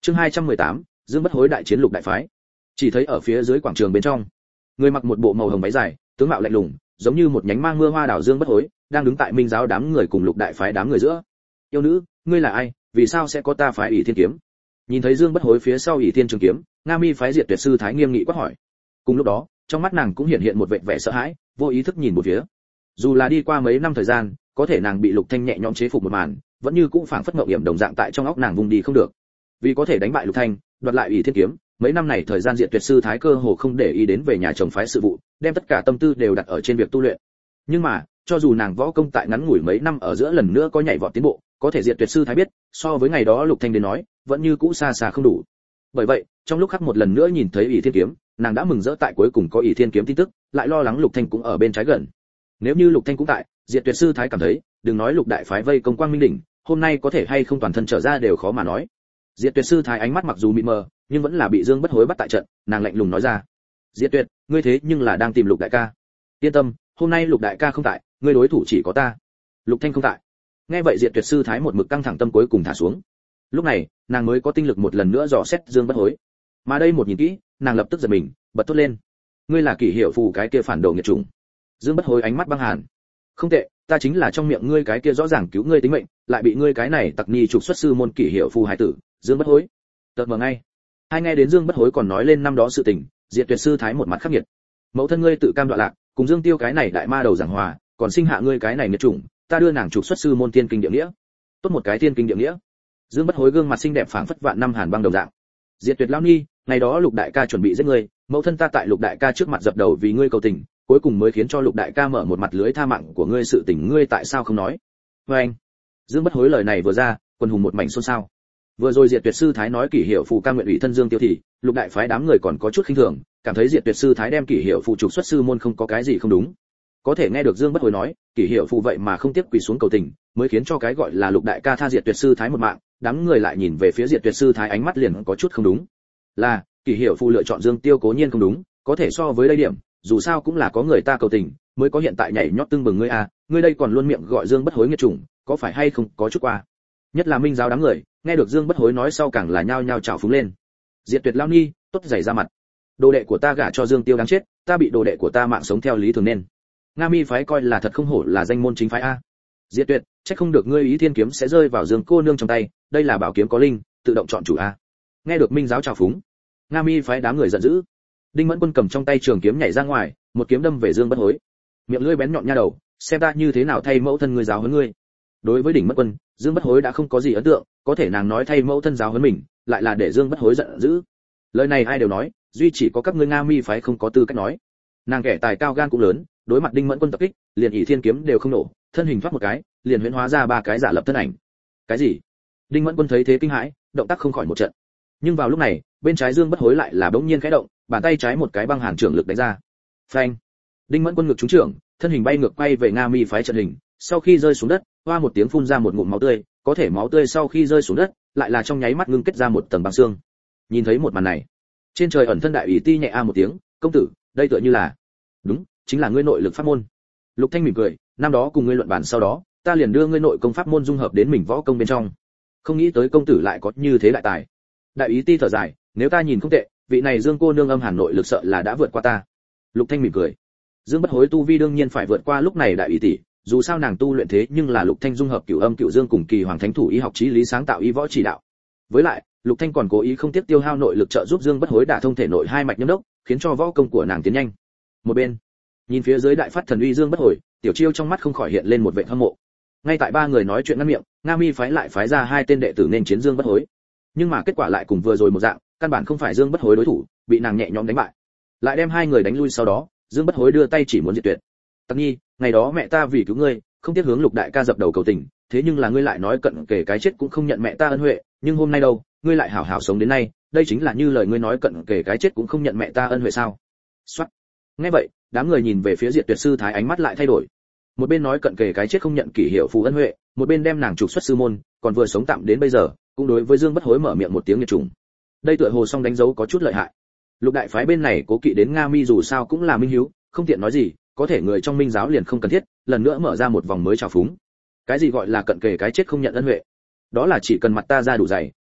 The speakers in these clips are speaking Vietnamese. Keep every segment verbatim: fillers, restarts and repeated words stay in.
Chương hai trăm mười tám, Dương Bất Hối đại chiến lục đại phái. Chỉ thấy ở phía dưới quảng trường bên trong, người mặc một bộ màu hồng váy dài, tướng mạo lạnh lùng, giống như một nhánh mang mưa hoa đảo Dương Bất Hối, đang đứng tại Minh giáo đám người cùng lục đại phái đám người giữa. Yêu nữ, ngươi là ai, vì sao sẽ có ta phái ỷ thiên kiếm? Nhìn thấy Dương Bất Hối phía sau ỷ thiên trường kiếm, Nga Mi phái Diệt Tuyệt sư thái nghiêm nghị quát hỏi. Cùng lúc đó, trong mắt nàng cũng hiện hiện một vẻ vẻ sợ hãi, vô ý thức nhìn một phía. Dù là đi qua mấy năm thời gian, có thể nàng bị Lục Thanh nhẹ nhõm chế phục một màn, vẫn như cũng phảng phất ngậm hiểm đồng dạng tại trong óc nàng vùng đi không được. Vì có thể đánh bại Lục Thanh, đoạt lại ỷ thiên kiếm, mấy năm này thời gian Diệt Tuyệt sư thái cơ hồ không để ý đến về nhà chồng phái sự vụ, đem tất cả tâm tư đều đặt ở trên việc tu luyện. Nhưng mà, cho dù nàng võ công tại ngắn ngủi mấy năm ở giữa lần nữa có nhảy vọt tiến bộ, có thể Diệt Tuyệt sư thái biết, so với ngày đó Lục Thanh đến nói, vẫn như cũ xa xa không đủ. Bởi vậy, trong lúc khắc một lần nữa nhìn thấy ỷ thiên kiếm, nàng đã mừng rỡ tại cuối cùng có ỷ thiên kiếm tin tức, lại lo lắng Lục Thanh cũng ở bên trái gần. Nếu như Lục Thanh cũng tại, Diệt Tuyệt sư thái cảm thấy, đừng nói Lục đại phái vây công Quang Minh đỉnh, hôm nay có thể hay không toàn thân trở ra đều khó mà nói. Diệt Tuyệt sư thái ánh mắt mặc dù mịt mờ, nhưng vẫn là bị Dương Bất Hối bắt tại trận, nàng lạnh lùng nói ra: "Diệt Tuyệt, ngươi thế nhưng là đang tìm Lục đại ca. Yên tâm, hôm nay Lục đại ca không tại, ngươi đối thủ chỉ có ta." Lục Thanh không tại. Nghe vậy Diệt Tuyệt sư thái một mực căng thẳng tâm cuối cùng thả xuống. Lúc này, nàng mới có tinh lực một lần nữa dò xét Dương Bất Hối. Mà đây một nhìn kỹ, nàng lập tức giật mình, bật thốt lên: "Ngươi là Kỷ Hiệu Phù cái kia phản đồ nghiệt chủng." Dương Bất Hối ánh mắt băng hàn: "Không tệ, ta chính là trong miệng ngươi cái kia rõ ràng cứu ngươi tính mệnh, lại bị ngươi cái này tặc ni trục xuất sư môn Kỷ Hiệu Phù hải tử, Dương Bất Hối." Tợt mờ ngay. Hai nghe đến Dương Bất Hối còn nói lên năm đó sự tình, Diệt Tuyệt sư thái một mặt khắc nghiệt: "Mẫu thân ngươi tự cam đoạn lạc, cùng Dương Tiêu cái này đại ma đầu giảng hòa, còn sinh hạ ngươi cái này nghiệt chủng, ta đưa nàng trục xuất sư môn tiên kinh địa nghĩa." Tốt một cái tiên kinh địa nghĩa. Dương Bất Hối gương mặt xinh đẹp phảng phất vạn năm hàn băng đồng dạng. "Diệt Tuyệt lão ni, ngày đó Lục đại ca chuẩn bị giết ngươi, mẫu thân ta tại Lục đại ca trước mặt dập đầu vì ngươi cầu tình, cuối cùng mới khiến cho Lục đại ca mở một mặt lưới tha mạng của ngươi, sự tình ngươi tại sao không nói?" Và anh. Dương Bất Hối lời này vừa ra, quân hùng một mảnh xôn xao. Vừa rồi Diệt Tuyệt sư thái nói Kỷ Hiệu Phù ca nguyện ủy thân Dương Tiêu thì, Lục đại phái đám người còn có chút khinh thường, cảm thấy Diệt Tuyệt sư thái đem Kỷ Hiệu Phù trục xuất sư môn không có cái gì không đúng. Có thể nghe được Dương Bất Hối nói, Kỷ Hiệu Phù vậy mà không tiếp quỳ xuống cầu tình, mới khiến cho cái gọi là Lục đại ca tha Diệt Tuyệt sư thái một mạng, đám người lại nhìn về phía Diệt Tuyệt sư thái ánh mắt liền có chút không đúng. Là, Kỷ Hiệu Phù lựa chọn Dương Tiêu cố nhiên không đúng, có thể so với đây điểm, dù sao cũng là có người ta cầu tình, mới có hiện tại nhảy nhót tương bừng ngươi à, ngươi đây còn luôn miệng gọi Dương Bất Hối nghiệt chủng, có phải hay không có chút qua. Nhất là Minh giáo đám người, nghe được Dương Bất Hối nói sau càng là nhao nhao trào phúng lên. Diệt Tuyệt lão ni, tốt dày ra mặt. Đồ đệ của ta gả cho Dương Tiêu đáng chết, ta bị đồ đệ của ta mạng sống theo lý thường nên. Nga Mi phái coi là thật không hổ là danh môn chính phái a. Diệt Tuyệt, chắc không được ngươi ý thiên kiếm sẽ rơi vào Dương cô nương trong tay, đây là bảo kiếm có linh, tự động chọn chủ a. Nghe được Minh giáo trào phúng, Nga Mi phái đám người giận dữ. Đinh Mẫn Quân cầm trong tay trường kiếm nhảy ra ngoài, một kiếm đâm về Dương Bất Hối. Miệng lưỡi bén nhọn nha đầu, xem ta như thế nào thay mẫu thân ngươi giáo huấn ngươi. Đối với Đinh Mẫn Quân, Dương Bất Hối đã không có gì ấn tượng, có thể nàng nói thay mẫu thân giáo huấn mình, lại là để Dương Bất Hối giận dữ. Lời này ai đều nói, duy chỉ có các ngươi Nga Mi phái không có tư cách nói. Nàng kẻ tài cao gan cũng lớn, đối mặt Đinh Mẫn Quân tập kích, liền ỷ thiên kiếm đều không nổ, thân hình thoát một cái, liền huyễn hóa ra ba cái giả lập thân ảnh. Cái gì? Đinh Mẫn Quân thấy thế kinh hãi, động tác không khỏi một trận. Nhưng vào lúc này, bên trái Dương Bất Hối lại là bỗng nhiên khẽ động, bàn tay trái một cái băng hàn trưởng lực đánh ra. Phanh! Đinh Mẫn Quân ngực trúng trưởng, thân hình bay ngược quay về Nga Mi phái trận hình, sau khi rơi xuống đất, hoa một tiếng phun ra một ngụm máu tươi, có thể máu tươi sau khi rơi xuống đất, lại là trong nháy mắt ngưng kết ra một tầng băng xương. Nhìn thấy một màn này, trên trời ẩn thân đại ủy ti nhẹ a một tiếng, công tử, đây tựa như là, đúng, chính là ngươi nội lực pháp môn. Lục Thanh mỉm cười, năm đó cùng ngươi luận bàn sau đó, ta liền đưa ngươi nội công pháp môn dung hợp đến mình võ công bên trong. Không nghĩ tới công tử lại có như thế đại tài. Đại ý ti thở dài, nếu ta nhìn không tệ, vị này Dương cô nương âm hàn nội lực sợ là đã vượt qua ta. Lục Thanh mỉm cười. Dương Bất Hối tu vi đương nhiên phải vượt qua lúc này đại ý tỷ, dù sao nàng tu luyện thế nhưng là Lục Thanh dung hợp cửu âm cửu dương cùng kỳ hoàng thánh thủ y học chí lý sáng tạo y võ chỉ đạo. Với lại, Lục Thanh còn cố ý không tiếc tiêu hao nội lực trợ giúp Dương Bất Hối đả thông thể nội hai mạch nhâm đốc, khiến cho võ công của nàng tiến nhanh. Một bên, nhìn phía dưới đại phát thần uy Dương Bất Hối, Tiểu Chiêu trong mắt không khỏi hiện lên một vẻ hâm mộ. Ngay tại ba người nói chuyện ngắt miệng, Nga Mi phái lại phái ra hai tên đệ tử nên chiến Dương Bất Hối. Nhưng mà kết quả lại cùng vừa rồi một dạng, căn bản không phải Dương Bất Hối đối thủ, bị nàng nhẹ nhõm đánh bại. Lại đem hai người đánh lui sau đó, Dương Bất Hối đưa tay chỉ muốn diệt tuyệt. Tặc nhi, ngày đó mẹ ta vì cứu ngươi, không tiếc hướng Lục đại ca dập đầu cầu tình, thế nhưng là ngươi lại nói cận kề cái chết cũng không nhận mẹ ta ân huệ, nhưng hôm nay đâu, ngươi lại hảo hảo sống đến nay, đây chính là như lời ngươi nói cận kề cái chết cũng không nhận mẹ ta ân huệ sao? Soát. Nghe vậy, đám người nhìn về phía Diệt Tuyệt sư thái ánh mắt lại thay đổi. Một bên nói cận kề cái chết không nhận Kỷ Hiệu Phù ân huệ, một bên đem nàng trục xuất sư môn, còn vừa sống tạm đến bây giờ, cũng đối với Dương Bất Hối mở miệng một tiếng nghiệt chủng. Đây tựa hồ song đánh dấu có chút lợi hại. Lục đại phái bên này cố kỵ đến Nga Mi dù sao cũng là minh hiếu, không tiện nói gì, có thể người trong Minh giáo liền không cần thiết, lần nữa mở ra một vòng mới trào phúng. Cái gì gọi là cận kề cái chết không nhận ân huệ? Đó là chỉ cần mặt ta ra đủ dày,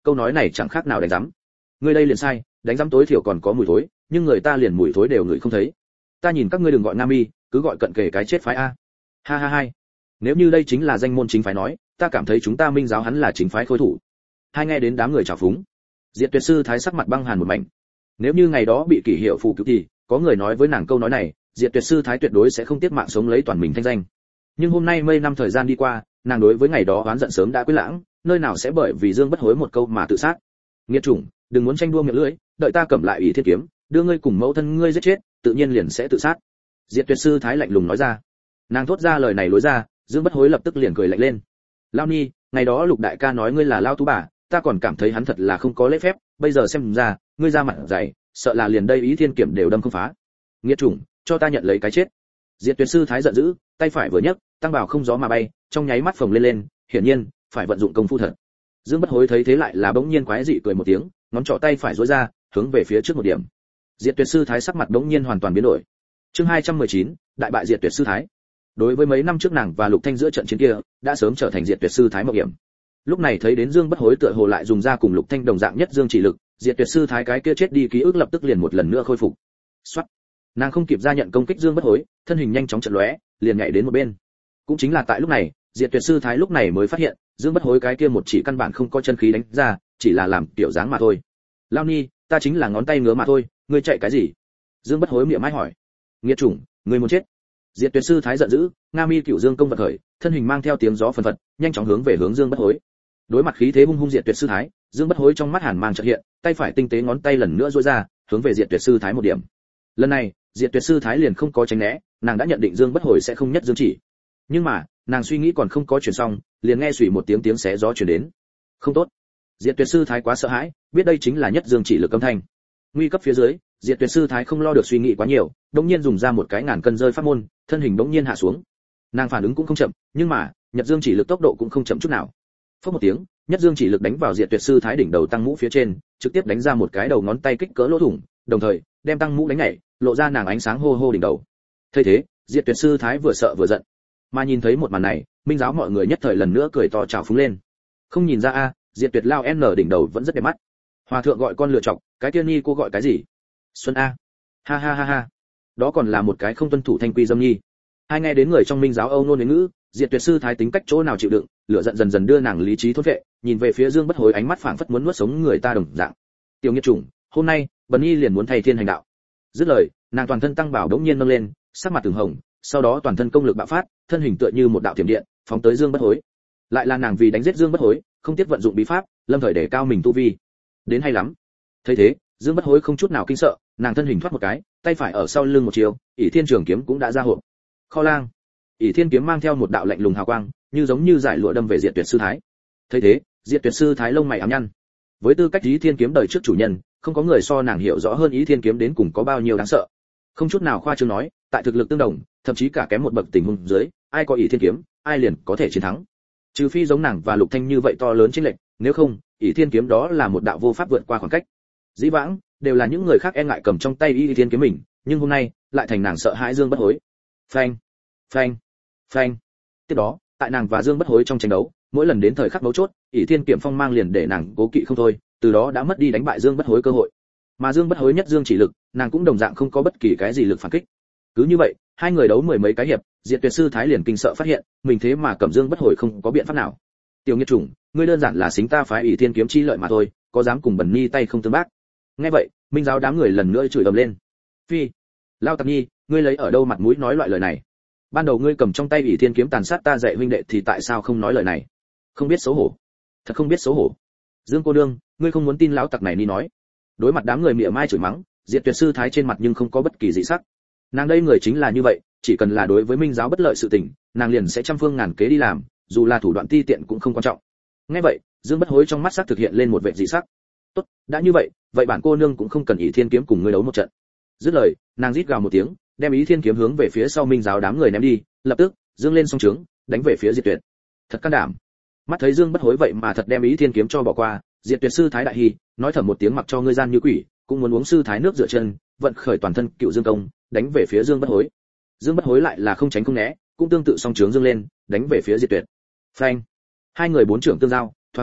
câu nói này chẳng khác nào đánh rắm. Ngươi đây liền sai, đánh rắm tối thiểu còn có mùi thối, nhưng người ta liền mùi thối đều ngửi không thấy. Ta nhìn các ngươi đừng gọi Nga Mi, cứ gọi cận kề cái chết phái a. Ha ha ha. Nếu như đây chính là danh môn chính phái nói, ta cảm thấy chúng ta Minh giáo hắn là chính phái khôi thủ. Hai nghe đến đám người chào phúng, Diệt Tuyệt sư thái sắc mặt băng hàn một mảnh. Nếu như ngày đó bị kỷ hiệu phù cứu thì có người nói với nàng câu nói này, Diệt Tuyệt sư thái tuyệt đối sẽ không tiếc mạng sống lấy toàn mình thanh danh. Nhưng hôm nay mấy năm thời gian đi qua, nàng đối với ngày đó oán giận sớm đã quên lãng, nơi nào sẽ bởi vì Dương Bất Hối một câu mà tự sát. Nghiệt chủng, đừng muốn tranh đua miệng lưỡi, đợi ta cầm lại Ủy Thiên kiếm, đưa ngươi cùng mẫu thân ngươi giết chết, tự nhiên liền sẽ tự sát. Diệt Tuyệt sư thái lạnh lùng nói ra. Nàng thốt ra lời này lối ra, Dương Bất Hối lập tức liền cười lạnh lên. Lao Ni, ngày đó Lục đại ca nói ngươi là lao tú bà, ta còn cảm thấy hắn thật là không có lễ phép, bây giờ xem ra, ngươi ra mặt dày, sợ là liền đây Ý Thiên kiếm đều đâm không phá. Nghiệt chủng, cho ta nhận lấy cái chết. Diệt Tuyệt sư thái giận dữ, tay phải vừa nhấc, tăng bảo không gió mà bay, trong nháy mắt phồng lên lên, hiển nhiên phải vận dụng công phu thật. Dương Bất Hối thấy thế lại là bỗng nhiên quái dị cười một tiếng, ngón trỏ tay phải duỗi ra, hướng về phía trước một điểm. Diệt Tuyệt sư thái sắc mặt bỗng nhiên hoàn toàn biến đổi. Chương hai trăm mười chín, đại bại Diệt Tuyệt sư thái. Đối với mấy năm trước nàng và Lục Thanh giữa trận chiến kia, đã sớm trở thành Diệt Tuyệt sư thái mạo hiểm. Lúc này thấy đến Dương Bất Hối tựa hồ lại dùng ra cùng Lục Thanh đồng dạng nhất dương chỉ lực, Diệt Tuyệt sư thái cái kia chết đi ký ức lập tức liền một lần nữa khôi phục. Soát. Nàng không kịp ra nhận công kích Dương Bất Hối, thân hình nhanh chóng chợt lóe, liền nhảy đến một bên. Cũng chính là tại lúc này, Diệt Tuyệt sư thái lúc này mới phát hiện, Dương Bất Hối cái kia một chỉ căn bản không có chân khí đánh ra, chỉ là làm tiểu dáng mà thôi. Lao Ni, ta chính là ngón tay ngứa mà thôi, ngươi chạy cái gì? Dương Bất Hối miệng mai hỏi. Nghiệt chủng, ngươi muốn chết? Diệt Tuyệt sư thái giận dữ, Nga Mi Cửu Dương công vật khởi, thân hình mang theo tiếng gió phần phật, nhanh chóng hướng về hướng Dương Bất Hối. Đối mặt khí thế hung hung Diệt Tuyệt sư thái, Dương Bất Hối trong mắt hàn mang chợt hiện, tay phải tinh tế ngón tay lần nữa duỗi ra, hướng về Diệt Tuyệt sư thái một điểm. Lần này, Diệt Tuyệt sư thái liền không có tránh né, nàng đã nhận định Dương Bất Hối sẽ không nhất dương chỉ. Nhưng mà, nàng suy nghĩ còn không có chuyển xong, liền nghe xùy một tiếng tiếng xé gió truyền đến. Không tốt. Diệt Tuyệt sư thái quá sợ hãi, biết đây chính là nhất dương chỉ lực âm thanh. Nguy cấp phía dưới, Diệt Tuyệt sư thái không lo được suy nghĩ quá nhiều, đống nhiên dùng ra một cái ngàn cân rơi pháp môn, thân hình đống nhiên hạ xuống. Nàng phản ứng cũng không chậm, nhưng mà, nhất dương chỉ lực tốc độ cũng không chậm chút nào. Phốc một tiếng, nhất dương chỉ lực đánh vào Diệt Tuyệt sư thái đỉnh đầu tăng mũ phía trên, trực tiếp đánh ra một cái đầu ngón tay kích cỡ lỗ thủng, đồng thời đem tăng mũ đánh nhảy, lộ ra nàng ánh sáng hô hô đỉnh đầu. Thấy thế, Diệt Tuyệt sư thái vừa sợ vừa giận. Mà nhìn thấy một màn này, Minh giáo mọi người nhất thời lần nữa cười to chào phúng lên. Không nhìn ra a, Diệt Tuyệt lao n đỉnh đầu vẫn rất đẹp mắt. Hòa thượng gọi con lựa chọc, cái kia nhi cô gọi cái gì? Xuân a. Ha ha ha ha. Đó còn là một cái không tuân thủ thanh quy dâm nhi. Hai nghe đến người trong Minh giáo âu nôn đến ngữ, Diệt Tuyệt sư thái tính cách chỗ nào chịu đựng, lửa giận dần dần đưa nàng lý trí thốt vệ, nhìn về phía Dương Bất Hối ánh mắt phảng phất muốn nuốt sống người ta đồng dạng. Tiểu nghiệt chủng, hôm nay, Bần nhi liền muốn thay thiên hành đạo. Dứt lời, nàng toàn thân tăng bảo đống nhiên nâng lên, sắc mặt từng hồng, sau đó toàn thân công lực bạo phát, thân hình tựa như một đạo thiểm điện, phóng tới Dương Bất Hối. Lại là nàng vì đánh giết Dương Bất Hối, không tiếc vận dụng bí pháp, lâm thời để cao mình tu vi. Đến hay lắm. Thấy thế, Dương Bất Hối không chút nào kinh sợ, nàng thân hình thoát một cái, tay phải ở sau lưng một chiều, ỷ thiên trường kiếm cũng đã ra hộp. Kho lang. ỷ thiên kiếm mang theo một đạo lạnh lùng hào quang, như giống như giải lụa đâm về Diệt Tuyệt sư thái. Thấy thế, Diệt Tuyệt sư thái lông mày ám nhăn. Với tư cách ỷ thiên kiếm đời trước chủ nhân, không có người so nàng hiểu rõ hơn ỷ thiên kiếm đến cùng có bao nhiêu đáng sợ. Không chút nào khoa trương nói, tại thực lực tương đồng, thậm chí cả kém một bậc tình huống dưới, ai có ỷ thiên kiếm, ai liền có thể chiến thắng. Trừ phi giống nàng và Lục Thanh như vậy to lớn chênh lệch, nếu không, ỷ thiên kiếm đó là một đạo vô pháp vượt qua khoảng cách. Dĩ vãng đều là những người khác e ngại cầm trong tay ỷ thiên kiếm mình, nhưng hôm nay lại thành nàng sợ hãi Dương Bất Hối. Phanh, phanh, phanh. Tiếp đó, tại nàng và Dương Bất Hối trong tranh đấu, mỗi lần đến thời khắc mấu chốt, ỷ thiên kiếm phong mang liền để nàng cố kỵ không thôi, từ đó đã mất đi đánh bại Dương Bất Hối cơ hội. Mà Dương Bất Hối nhất dương chỉ lực, nàng cũng đồng dạng không có bất kỳ cái gì lực phản kích. Cứ như vậy, hai người đấu mười mấy cái hiệp, Diệt Tuyệt sư thái liền kinh sợ phát hiện, mình thế mà cầm Dương Bất Hối không có biện pháp nào. Tiểu nghiệt chủng, ngươi đơn giản là xính ta phái ỷ thiên kiếm chi lợi mà thôi, có dám cùng Bần nhi tay không tương bác. Nghe vậy, Minh giáo đám người lần nữa chửi ầm lên. Phi, lao tặc nhi, ngươi lấy ở đâu mặt mũi nói loại lời này? Ban đầu ngươi cầm trong tay ỷ thiên kiếm tàn sát ta dạy huynh đệ thì tại sao không nói lời này? Không biết xấu hổ. Thật không biết xấu hổ. Dương cô đương, ngươi không muốn tin lão tặc này đi nói. Đối mặt đám người mỉa mai chửi mắng, Diệt Tuyệt sư thái trên mặt nhưng không có bất kỳ dị sắc. Nàng đây người chính là như vậy, chỉ cần là đối với Minh giáo bất lợi sự tình, nàng liền sẽ trăm phương ngàn kế đi làm, dù là thủ đoạn ti tiện cũng không quan trọng. Nghe vậy, Dương Bất Hối trong mắt sắc thực hiện lên một vẻ dị sắc. Tốt, đã như vậy, vậy bản cô nương cũng không cần ỷ thiên kiếm cùng ngươi đấu một trận. Dứt lời, nàng rít gào một tiếng, đem ỷ thiên kiếm hướng về phía sau Minh giáo đám người ném đi, lập tức dương lên song trướng, đánh về phía Diệt Tuyệt. Thật can đảm. Mắt thấy Dương Bất Hối vậy mà thật đem ỷ thiên kiếm cho bỏ qua, Diệt Tuyệt sư thái đại hi, nói thầm một tiếng mặc cho ngươi gian như quỷ, cũng muốn uống sư thái nước rửa chân, vận khởi toàn thân cựu dương công, đánh về phía Dương Bất Hối. Dương Bất Hối lại là không tránh không né, cũng tương tự song trướng dương lên, đánh về phía Diệt Tuyệt. Phanh. Hai người bốn trưởng tương giao, thoáng chốc,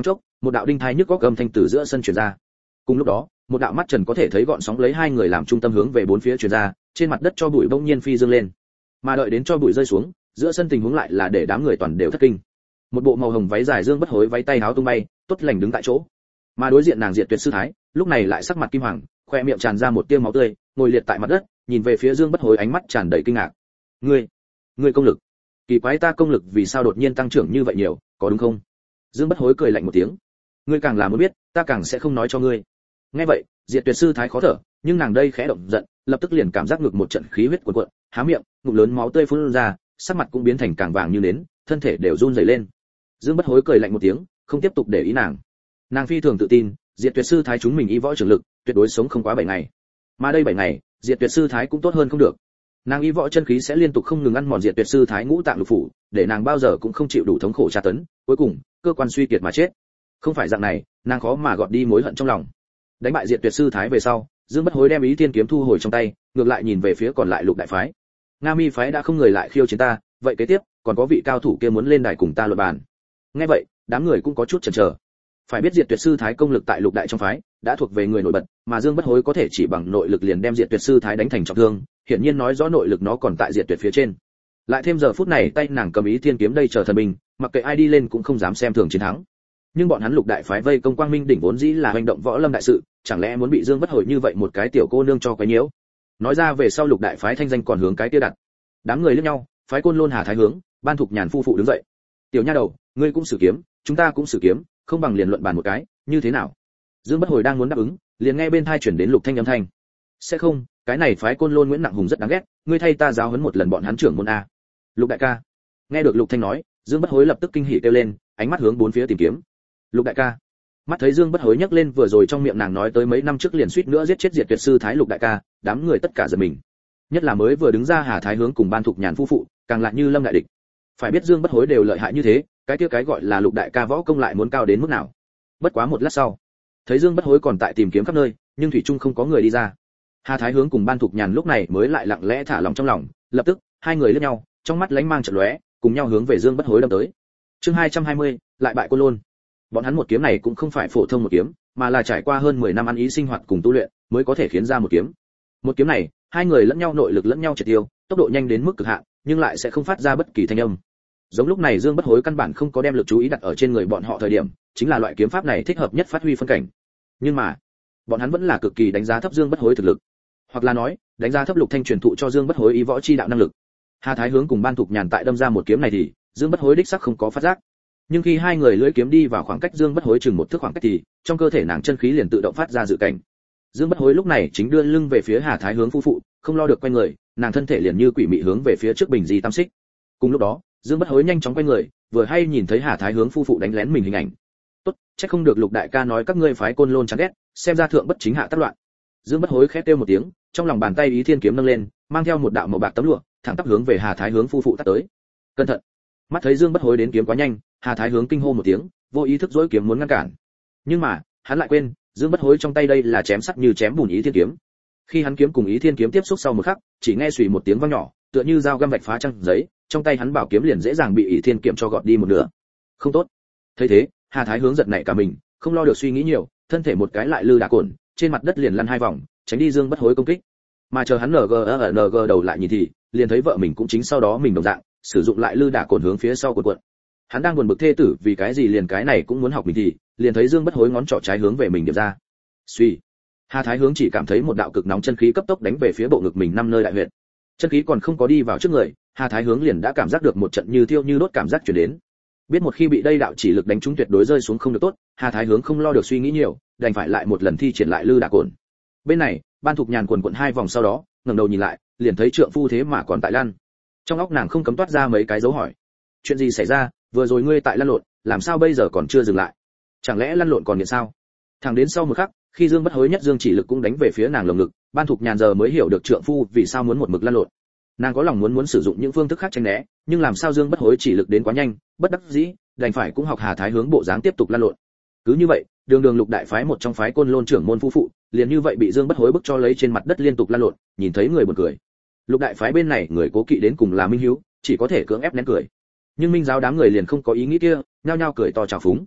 một đạo đinh thai nhức góc âm thanh từ giữa sân truyền ra. Cùng lúc đó, một đạo mắt trần có thể thấy gọn sóng lấy hai người làm trung tâm hướng về bốn phía truyền ra, trên mặt đất cho bụi bỗng nhiên phi dương lên. Mà đợi đến cho bụi rơi xuống, giữa sân tình huống lại là để đám người toàn đều thất kinh. Một bộ màu hồng váy dài Dương Bất Hối váy tay áo tung bay, tốt lành đứng tại chỗ. Mà đối diện nàng Diệt Tuyệt sư thái, lúc này lại sắc mặt kim hoàng, khoe miệng tràn ra một tia máu tươi, ngồi liệt tại mặt đất, nhìn về phía Dương Bất Hối ánh mắt tràn đầy kinh ngạc. "Ngươi, ngươi công lực? Kỳ quái, ta công lực vì sao đột nhiên tăng trưởng như vậy nhiều, có đúng không?" Dương Bất Hối cười lạnh một tiếng. "Ngươi càng là muốn biết, ta càng sẽ không nói cho ngươi." Nghe vậy, Diệt Tuyệt sư thái khó thở, nhưng nàng đây khẽ động giận, lập tức liền cảm giác ngực một trận khí huyết cuồn cuộn, há miệng, ngụm lớn máu tươi phun ra, sắc mặt cũng biến thành càng vàng như nến, thân thể đều run rẩy lên. Dương Bất Hối cười lạnh một tiếng, không tiếp tục để ý nàng. Nàng phi thường tự tin, Diệt Tuyệt sư thái chúng mình y võ trưởng lực, tuyệt đối sống không quá bảy ngày. Mà đây bảy ngày, Diệt Tuyệt sư thái cũng tốt hơn không được. Nàng y võ chân khí sẽ liên tục không ngừng ăn mòn Diệt Tuyệt sư thái ngũ tạng lục phủ, để nàng bao giờ cũng không chịu đủ thống khổ tra tấn, cuối cùng, cơ quan suy kiệt mà chết. Không phải dạng này, nàng khó mà gọt đi mối hận trong lòng. Đánh bại Diệt Tuyệt sư thái về sau, Dương Bất Hối đem Ý Thiên kiếm thu hồi trong tay, ngược lại nhìn về phía còn lại lục đại phái. Nga Mi phái đã không người lại khiêu chiến ta, vậy kế tiếp, còn có vị cao thủ kia muốn lên đài cùng ta luận bàn. Nghe vậy, đám người cũng có chút chần chờ. Phải biết Diệt Tuyệt sư thái công lực tại lục đại trong phái đã thuộc về người nổi bật, mà Dương Bất Hối có thể chỉ bằng nội lực liền đem Diệt Tuyệt sư thái đánh thành trọng thương, hiển nhiên nói rõ nội lực nó còn tại Diệt Tuyệt phía trên. Lại thêm giờ phút này tay nàng cầm Ý Thiên kiếm đây chờ thần binh, mặc kệ ai đi lên cũng không dám xem thường chiến thắng. Nhưng bọn hắn lục đại phái vây công Quang Minh đỉnh vốn dĩ là hành động võ lâm đại sự, chẳng lẽ muốn bị Dương Bất Hối như vậy một cái tiểu cô nương cho quấy nhiễu? Nói ra về sau lục đại phái thanh danh còn hướng cái kia đặt. Đám người liếc nhau, phái Côn Lôn Hà Thái Hướng, Ban Thục Nhàn phu phụ đứng dậy. "Tiểu nha đầu, ngươi cũng sử kiếm, chúng ta cũng sử kiếm, không bằng liền luận bàn một cái, như thế nào?" Dương Bất Hối đang muốn đáp ứng, liền nghe bên tai chuyển đến Lục Thanh âm thanh. "Sẽ không, cái này phái Côn Lôn Nguyễn Nặng Hùng rất đáng ghét, ngươi thay ta giáo huấn một lần bọn hắn trưởng môn a." "Lục đại ca." Nghe được Lục Thanh nói, Dương Bất Hối lập tức kinh hỉ kêu lên, ánh mắt hướng bốn phía tìm kiếm. "Lục đại ca." Mắt thấy Dương Bất Hối nhắc lên vừa rồi trong miệng nàng nói tới mấy năm trước liền suýt nữa giết chết Diệt Tuyệt sư thái Lục đại ca, đám người tất cả giật mình. Nhất là mới vừa đứng ra Hà Thái Hướng cùng Ban Thục Nhàn phu phụ, càng lại như lâm đại địch. Phải biết Dương Bất Hối đều lợi hại như thế, cái kia cái gọi là Lục đại ca võ công lại muốn cao đến mức nào. Bất quá một lát sau, thấy Dương Bất Hối còn tại tìm kiếm khắp nơi, nhưng thủy chung không có người đi ra. Hà Thái Hướng cùng Ban Thục Nhàn lúc này mới lại lặng lẽ thả lòng trong lòng, lập tức, hai người liếc nhau, trong mắt lánh mang chợt lóe, cùng nhau hướng về Dương Bất Hối đâm tới. Chương hai trăm hai mươi, lại bại Côn Lôn. Bọn hắn một kiếm này cũng không phải phổ thông một kiếm, mà là trải qua hơn mười năm ăn ý sinh hoạt cùng tu luyện, mới có thể khiến ra một kiếm. Một kiếm này, hai người lẫn nhau nội lực lẫn nhau triệt tiêu, tốc độ nhanh đến mức cực hạn, nhưng lại sẽ không phát ra bất kỳ thanh âm. Giống lúc này Dương Bất Hối căn bản không có đem lực chú ý đặt ở trên người bọn họ thời điểm, chính là loại kiếm pháp này thích hợp nhất phát huy phân cảnh. Nhưng mà, bọn hắn vẫn là cực kỳ đánh giá thấp Dương Bất Hối thực lực, hoặc là nói, đánh giá thấp Lục Thanh truyền thụ cho Dương Bất Hối ý võ chi đạo năng lực. Hà Thái Hướng cùng Ban Thục Nhàn tại đâm ra một kiếm này thì, Dương Bất Hối đích xác không có phát giác. Nhưng khi hai người lưỡi kiếm đi vào khoảng cách Dương Bất Hối chừng một thước khoảng cách thì, trong cơ thể nàng chân khí liền tự động phát ra dự cảnh. Dương Bất Hối lúc này chính đưa lưng về phía Hà Thái Hướng phu phụ, không lo được quay người, nàng thân thể liền như quỷ mị hướng về phía trước bình di tam xích. Cùng lúc đó, Dương Bất Hối nhanh chóng quay người, vừa hay nhìn thấy Hà Thái Hướng phu phụ đánh lén mình hình ảnh. Tốt, chắc không được Lục đại ca nói các ngươi phái Côn Lôn chán ghét, xem ra thượng bất chính hạ tác loạn. Dương Bất Hối khẽ kêu một tiếng, trong lòng bàn tay Ý Thiên kiếm nâng lên, mang theo một đạo màu bạc tấm lụa, thẳng tắp hướng về Hà Thái Hướng phu phụ tát tới. Cẩn thận! Mắt thấy Dương Bất Hối đến kiếm quá nhanh, Hà Thái Hướng kinh hô một tiếng, vô ý thức giỗi kiếm muốn ngăn cản. Nhưng mà, hắn lại quên, Dương Bất Hối trong tay đây là chém sắt như chém bùn Ý Thiên kiếm. Khi hắn kiếm cùng Ý Thiên kiếm tiếp xúc sau một khắc, chỉ nghe xùy một tiếng vang nhỏ, tựa như dao găm vạch phá trang giấy, trong tay hắn bảo kiếm liền dễ dàng bị Ý Thiên kiếm cho gọt đi một nửa. Không tốt. Thấy thế, Hà Thái Hướng giật nảy cả mình, không lo được suy nghĩ nhiều, thân thể một cái lại lư đả cồn, trên mặt đất liền lăn hai vòng, tránh đi Dương Bất Hối công kích. Mà chờ hắn ng đầu lại nhìn thì, liền thấy vợ mình cũng chính sau đó mình đồng dạng, sử dụng lại lư đả cồn hướng phía sau cuộn cuộn. Hắn đang buồn bực thê tử vì cái gì liền cái này cũng muốn học mình thì, liền thấy Dương Bất Hối ngón trỏ trái hướng về mình điểm ra. Suy. Hà Thái Hướng chỉ cảm thấy một đạo cực nóng chân khí cấp tốc đánh về phía bộ ngực mình năm nơi đại huyệt. Chân khí còn không có đi vào trước người, Hà Thái Hướng liền đã cảm giác được một trận như thiêu như đốt cảm giác truyền đến. Biết một khi bị đây đạo chỉ lực đánh trúng tuyệt đối rơi xuống không được tốt, Hà Thái Hướng không lo được suy nghĩ nhiều, đành phải lại một lần thi triển lại lư đả cồn. Bên này, Ban Thục Nhàn quần quần hai vòng sau đó, ngẩng đầu nhìn lại, liền thấy trượng phu thế mà còn tại lăn. Trong óc nàng không cấm toát ra mấy cái dấu hỏi. Chuyện gì xảy ra, vừa rồi ngươi tại lăn lộn, làm sao bây giờ còn chưa dừng lại? Chẳng lẽ lăn lộn còn nghiện sao? Thẳng đến sau một khắc, khi Dương Bất Hối nhất dương chỉ lực cũng đánh về phía nàng lồng ngực, Ban Thục Nhàn giờ mới hiểu được trượng phu vì sao muốn một mực lăn lộn. Nàng có lòng muốn muốn sử dụng những phương thức khác tránh né, nhưng làm sao Dương Bất Hối chỉ lực đến quá nhanh, bất đắc dĩ, đành phải cũng học Hà Thái Hướng bộ dáng tiếp tục lăn lộn. Cứ như vậy, đường đường lục đại phái một trong phái Côn Lôn trưởng môn phu phụ, liền như vậy bị Dương Bất Hối bức cho lấy trên mặt đất liên tục lăn lộn, nhìn thấy người buồn cười. Lục đại phái bên này người cố kỵ đến cùng là Minh Hiếu, chỉ có thể cưỡng ép nén cười. Nhưng Minh giáo đám người liền không có ý nghĩ kia, nhao nhao cười to chào phúng.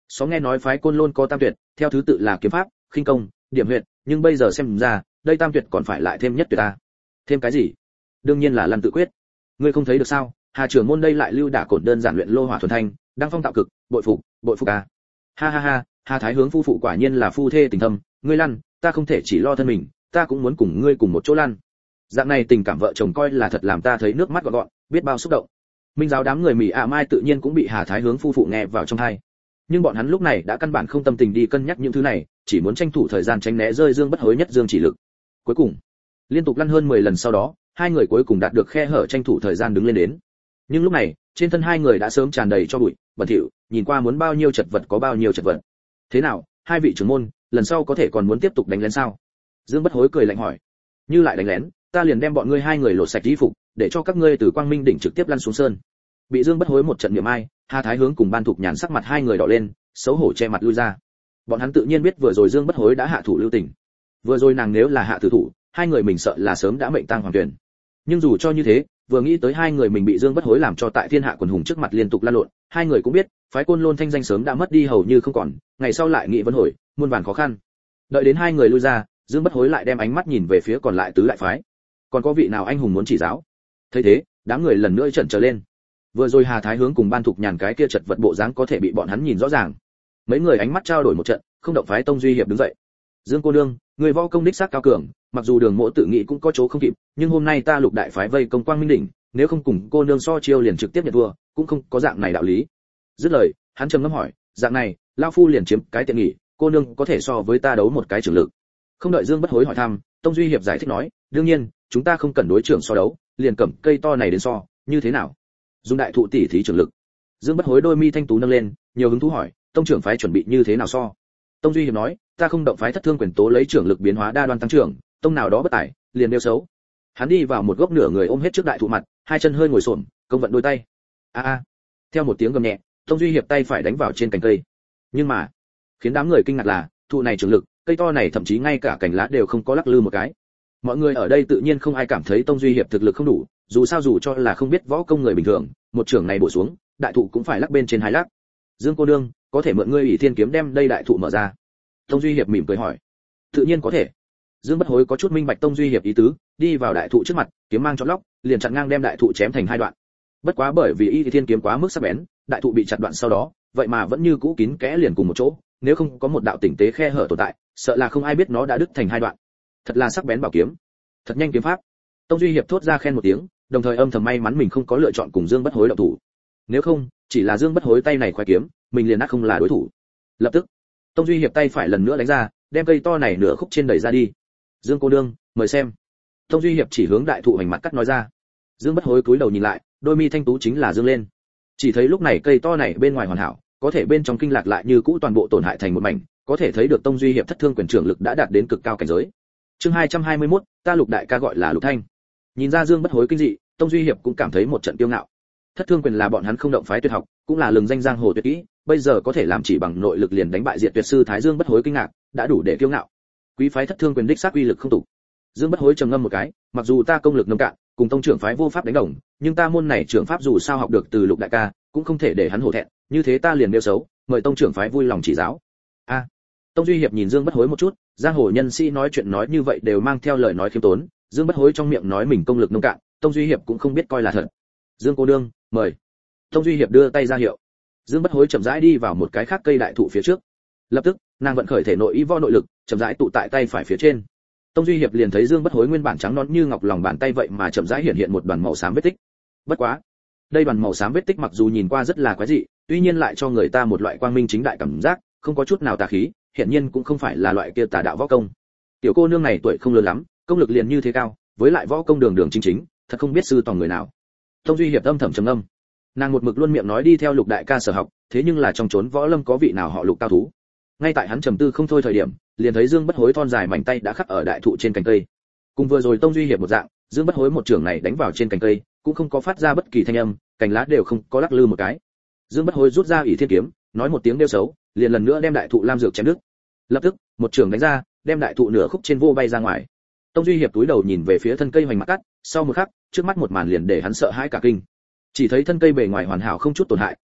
Xóm nghe nói phái Côn Lôn có tam tuyệt, theo thứ tự là kiếm pháp, khinh công, điểm huyệt, nhưng bây giờ xem ra, đây tam tuyệt còn phải lại thêm nhất tuyệt ta. Thêm cái gì? Đương nhiên là Lăn Tự Quyết. Ngươi không thấy được sao? Hà trưởng môn đây lại lưu đả cổn đơn giản luyện lô hỏa thuần thanh, đăng phong tạo cực, bội phục, bội phục a. Ha ha ha, Hà Thái Hướng phu phụ quả nhiên là phu thê tình thâm, ngươi lăn, ta không thể chỉ lo thân mình, ta cũng muốn cùng ngươi cùng một chỗ lăn. Dạng này tình cảm vợ chồng coi là thật làm ta thấy nước mắt gọn gọn, biết bao xúc động. Minh giáo đám người Mỹ ạ Mai tự nhiên cũng bị Hà Thái Hướng phu phụ nghe vào trong tai. Nhưng bọn hắn lúc này đã căn bản không tâm tình đi cân nhắc những thứ này, chỉ muốn tranh thủ thời gian tránh né rơi Dương Bất Hối nhất dương chỉ lực. Cuối cùng, liên tục lăn hơn mười lần sau đó, hai người cuối cùng đạt được khe hở tranh thủ thời gian đứng lên đến. Nhưng lúc này, trên thân hai người đã sớm tràn đầy cho bụi, bẩn thỉu, nhìn qua muốn bao nhiêu chật vật có bao nhiêu chật vật. Thế nào, hai vị trưởng môn, lần sau có thể còn muốn tiếp tục đánh lén sao? Dương Bất Hối cười lạnh hỏi. Như lại đánh lén, ta liền đem bọn ngươi hai người lột sạch y phục, để cho các ngươi từ Quang Minh đỉnh trực tiếp lăn xuống sơn. Bị Dương Bất Hối một trận niệm ai, Hà Thái Hướng cùng Ban Thục Nhàn sắc mặt hai người đỏ lên, xấu hổ che mặt lui ra. Bọn hắn tự nhiên biết vừa rồi Dương Bất Hối đã hạ thủ lưu tình. Vừa rồi nàng nếu là hạ tử thủ, hai người mình sợ là sớm đã mệnh tang hoàng tuyển. Nhưng dù cho như thế, vừa nghĩ tới hai người mình bị Dương Bất Hối làm cho tại thiên hạ quần hùng trước mặt liên tục la lộn, hai người cũng biết, phái Côn Lôn thanh danh sớm đã mất đi hầu như không còn, ngày sau lại nghị vấn hồi, muôn vàn khó khăn. Đợi đến hai người lui ra, Dương Bất Hối lại đem ánh mắt nhìn về phía còn lại tứ đại phái. Còn có vị nào anh hùng muốn chỉ giáo? Thấy thế, đám người lần nữa chần chờ lên. Vừa rồi Hà Thái Hướng cùng Ban Thục Nhàn cái kia chật vật bộ dáng có thể bị bọn hắn nhìn rõ ràng. Mấy người ánh mắt trao đổi một trận, không động phái Tông Duy Hiệp đứng dậy. Dương cô nương, người võ công đích xác cao cường, mặc dù Đường Mỗ tự nghĩ cũng có chỗ không kịp, nhưng hôm nay ta Lục đại phái vây công Quang Minh đỉnh, nếu không cùng cô nương so chiêu liền trực tiếp nhận thua, cũng không có dạng này đạo lý. Dứt lời, hắn trầm ngâm hỏi, dạng này, lão phu liền chiếm cái tiện nghỉ, cô nương có thể so với ta đấu một cái trưởng lực. Không đợi Dương Bất Hối hỏi thăm, Tông Duy Hiệp giải thích nói, đương nhiên, chúng ta không cần đối trưởng so đấu, liền cầm cây to này đến so, như thế nào? Dùng đại thụ tỷ thí trưởng lực. Dương Bất Hối đôi mi thanh tú nâng lên, nhiều hứng thú hỏi, tông trưởng phái chuẩn bị như thế nào so? Tông Duy Hiệp nói, ta không động phái Thất Thương Quyền tố lấy trưởng lực biến hóa đa đoan tăng trưởng, tông nào đó bất tài, liền nêu xấu. Hắn đi vào một góc nửa người ôm hết trước đại thụ mặt, hai chân hơi ngồi xổm, công vận đôi tay. A a. Theo một tiếng gầm nhẹ, Tông Duy Hiệp tay phải đánh vào trên cành cây. Nhưng mà, khiến đám người kinh ngạc là, thụ này trưởng lực, cây to này thậm chí ngay cả cành lá đều không có lắc lư một cái. Mọi người ở đây tự nhiên không ai cảm thấy Tông Duy Hiệp thực lực không đủ, dù sao dù cho là không biết võ công người bình thường, một trưởng này bổ xuống, đại thụ cũng phải lắc bên trên hai lắc. Dương cô nương, có thể mượn ngươi ủy thiên kiếm đem đây đại thụ mở ra? Tông Duy Hiệp mỉm cười hỏi. Tự nhiên có thể. Dương Bất Hối có chút minh bạch Tông Duy Hiệp ý tứ, đi vào đại thụ trước mặt, kiếm mang chót lóc, liền chặn ngang đem đại thụ chém thành hai đoạn. Bất quá bởi vì y thiên kiếm quá mức sắc bén, đại thụ bị chặt đoạn sau đó, vậy mà vẫn như cũ kín kẽ liền cùng một chỗ, nếu không có một đạo tỉnh tế khe hở tồn tại, sợ là không ai biết nó đã đứt thành hai đoạn. Thật là sắc bén bảo kiếm, thật nhanh kiếm pháp. Tông Duy Hiệp thốt ra khen một tiếng, đồng thời âm thầm may mắn mình không có lựa chọn cùng Dương Bất Hối động thủ. Nếu không, chỉ là Dương Bất Hối tay này khoái kiếm, mình liền ắt không là đối thủ. Lập tức, Tông Duy Hiệp tay phải lần nữa đánh ra, đem cây to này nửa khúc trên đẩy ra đi. Dương cô nương, mời xem. Tông Duy Hiệp chỉ hướng đại thụ hành mặt cắt nói ra. Dương Bất Hối cúi đầu nhìn lại, đôi mi thanh tú chính là dương lên. Chỉ thấy lúc này cây to này bên ngoài hoàn hảo, có thể bên trong kinh lạc lại như cũ toàn bộ tổn hại thành một mảnh, có thể thấy được Tông Duy Hiệp Thất Thương Quyền trưởng lực đã đạt đến cực cao cảnh giới. Chương hai trăm hai mươi mốt, ta Lục đại ca gọi là Lục Thanh. Nhìn ra Dương Bất Hối kinh dị, Tông Duy Hiệp cũng cảm thấy một trận kiêu ngạo. Thất Thương Quyền là bọn hắn không động phái tuyệt học, cũng là lừng danh giang hồ tuyệt kỹ, bây giờ có thể làm chỉ bằng nội lực liền đánh bại diệt tuyệt sư Thái Dương Bất Hối kinh ngạc, đã đủ để kiêu ngạo. Quý phái Thất Thương Quyền đích xác uy lực không tủ. Dương Bất Hối trầm ngâm một cái, mặc dù ta công lực nông cạn, cùng tông trưởng phái vô pháp đánh đồng, nhưng ta môn này trưởng pháp dù sao học được từ Lục đại ca, cũng không thể để hắn hổ thẹn, như thế ta liền nêu xấu, mời tông trưởng phái vui lòng chỉ giáo. A. À, Tông Duy Hiệp nhìn Dương Bất Hối một chút, giang hồ nhân sĩ nói chuyện nói như vậy đều mang theo lời nói khiêm tốn, Dương Bất Hối trong miệng nói mình công lực nông cạn, Tông Duy Hiệp cũng không biết coi là thật. Dương cô nương, mời. Tông Duy Hiệp đưa tay ra hiệu. Dương Bất Hối chậm rãi đi vào một cái khác cây đại thụ phía trước. Lập tức, nàng vận khởi thể nội y võ nội lực, chậm rãi tụ tại tay phải phía trên. Tông Duy Hiệp liền thấy Dương Bất Hối nguyên bản trắng nõn như ngọc lòng bàn tay vậy mà chậm rãi hiện hiện một đoàn màu xám vết tích. Bất quá, đây đoàn màu xám vết tích mặc dù nhìn qua rất là quái dị, tuy nhiên lại cho người ta một loại quang minh chính đại cảm giác, không có chút nào tà khí, hiện nhiên cũng không phải là loại kia tà đạo võ công. Tiểu cô nương này tuổi không lớn lắm, công lực liền như thế cao, với lại võ công đường đường chính chính, thật không biết sư tòng người nào. Tông Duy Hiệp âm thầm trầm ngâm. Nàng một mực luôn miệng nói đi theo Lục đại ca sở học, thế nhưng là trong chốn võ lâm có vị nào họ Lục cao thú. Ngay tại hắn trầm tư không thôi thời điểm, liền thấy Dương Bất Hối thon dài mảnh tay đã khắc ở đại thụ trên cành cây. Cùng vừa rồi Tông Duy Hiệp một dạng, Dương Bất Hối một trường này đánh vào trên cành cây, cũng không có phát ra bất kỳ thanh âm, cành lá đều không có lắc lư một cái. Dương Bất Hối rút ra ỷ thiên kiếm, nói một tiếng đeo xấu, liền lần nữa đem đại thụ lam dược chém đứt. Lập tức, một trường đánh ra, đem đại thụ nửa khúc trên vô bay ra ngoài. Tông Duy Hiệp túi đầu nhìn về phía thân cây hoành mặt cắt, sau một khắc, trước mắt một màn liền để hắn sợ hãi cả kinh. Chỉ thấy thân cây bề ngoài hoàn hảo không chút tổn hại,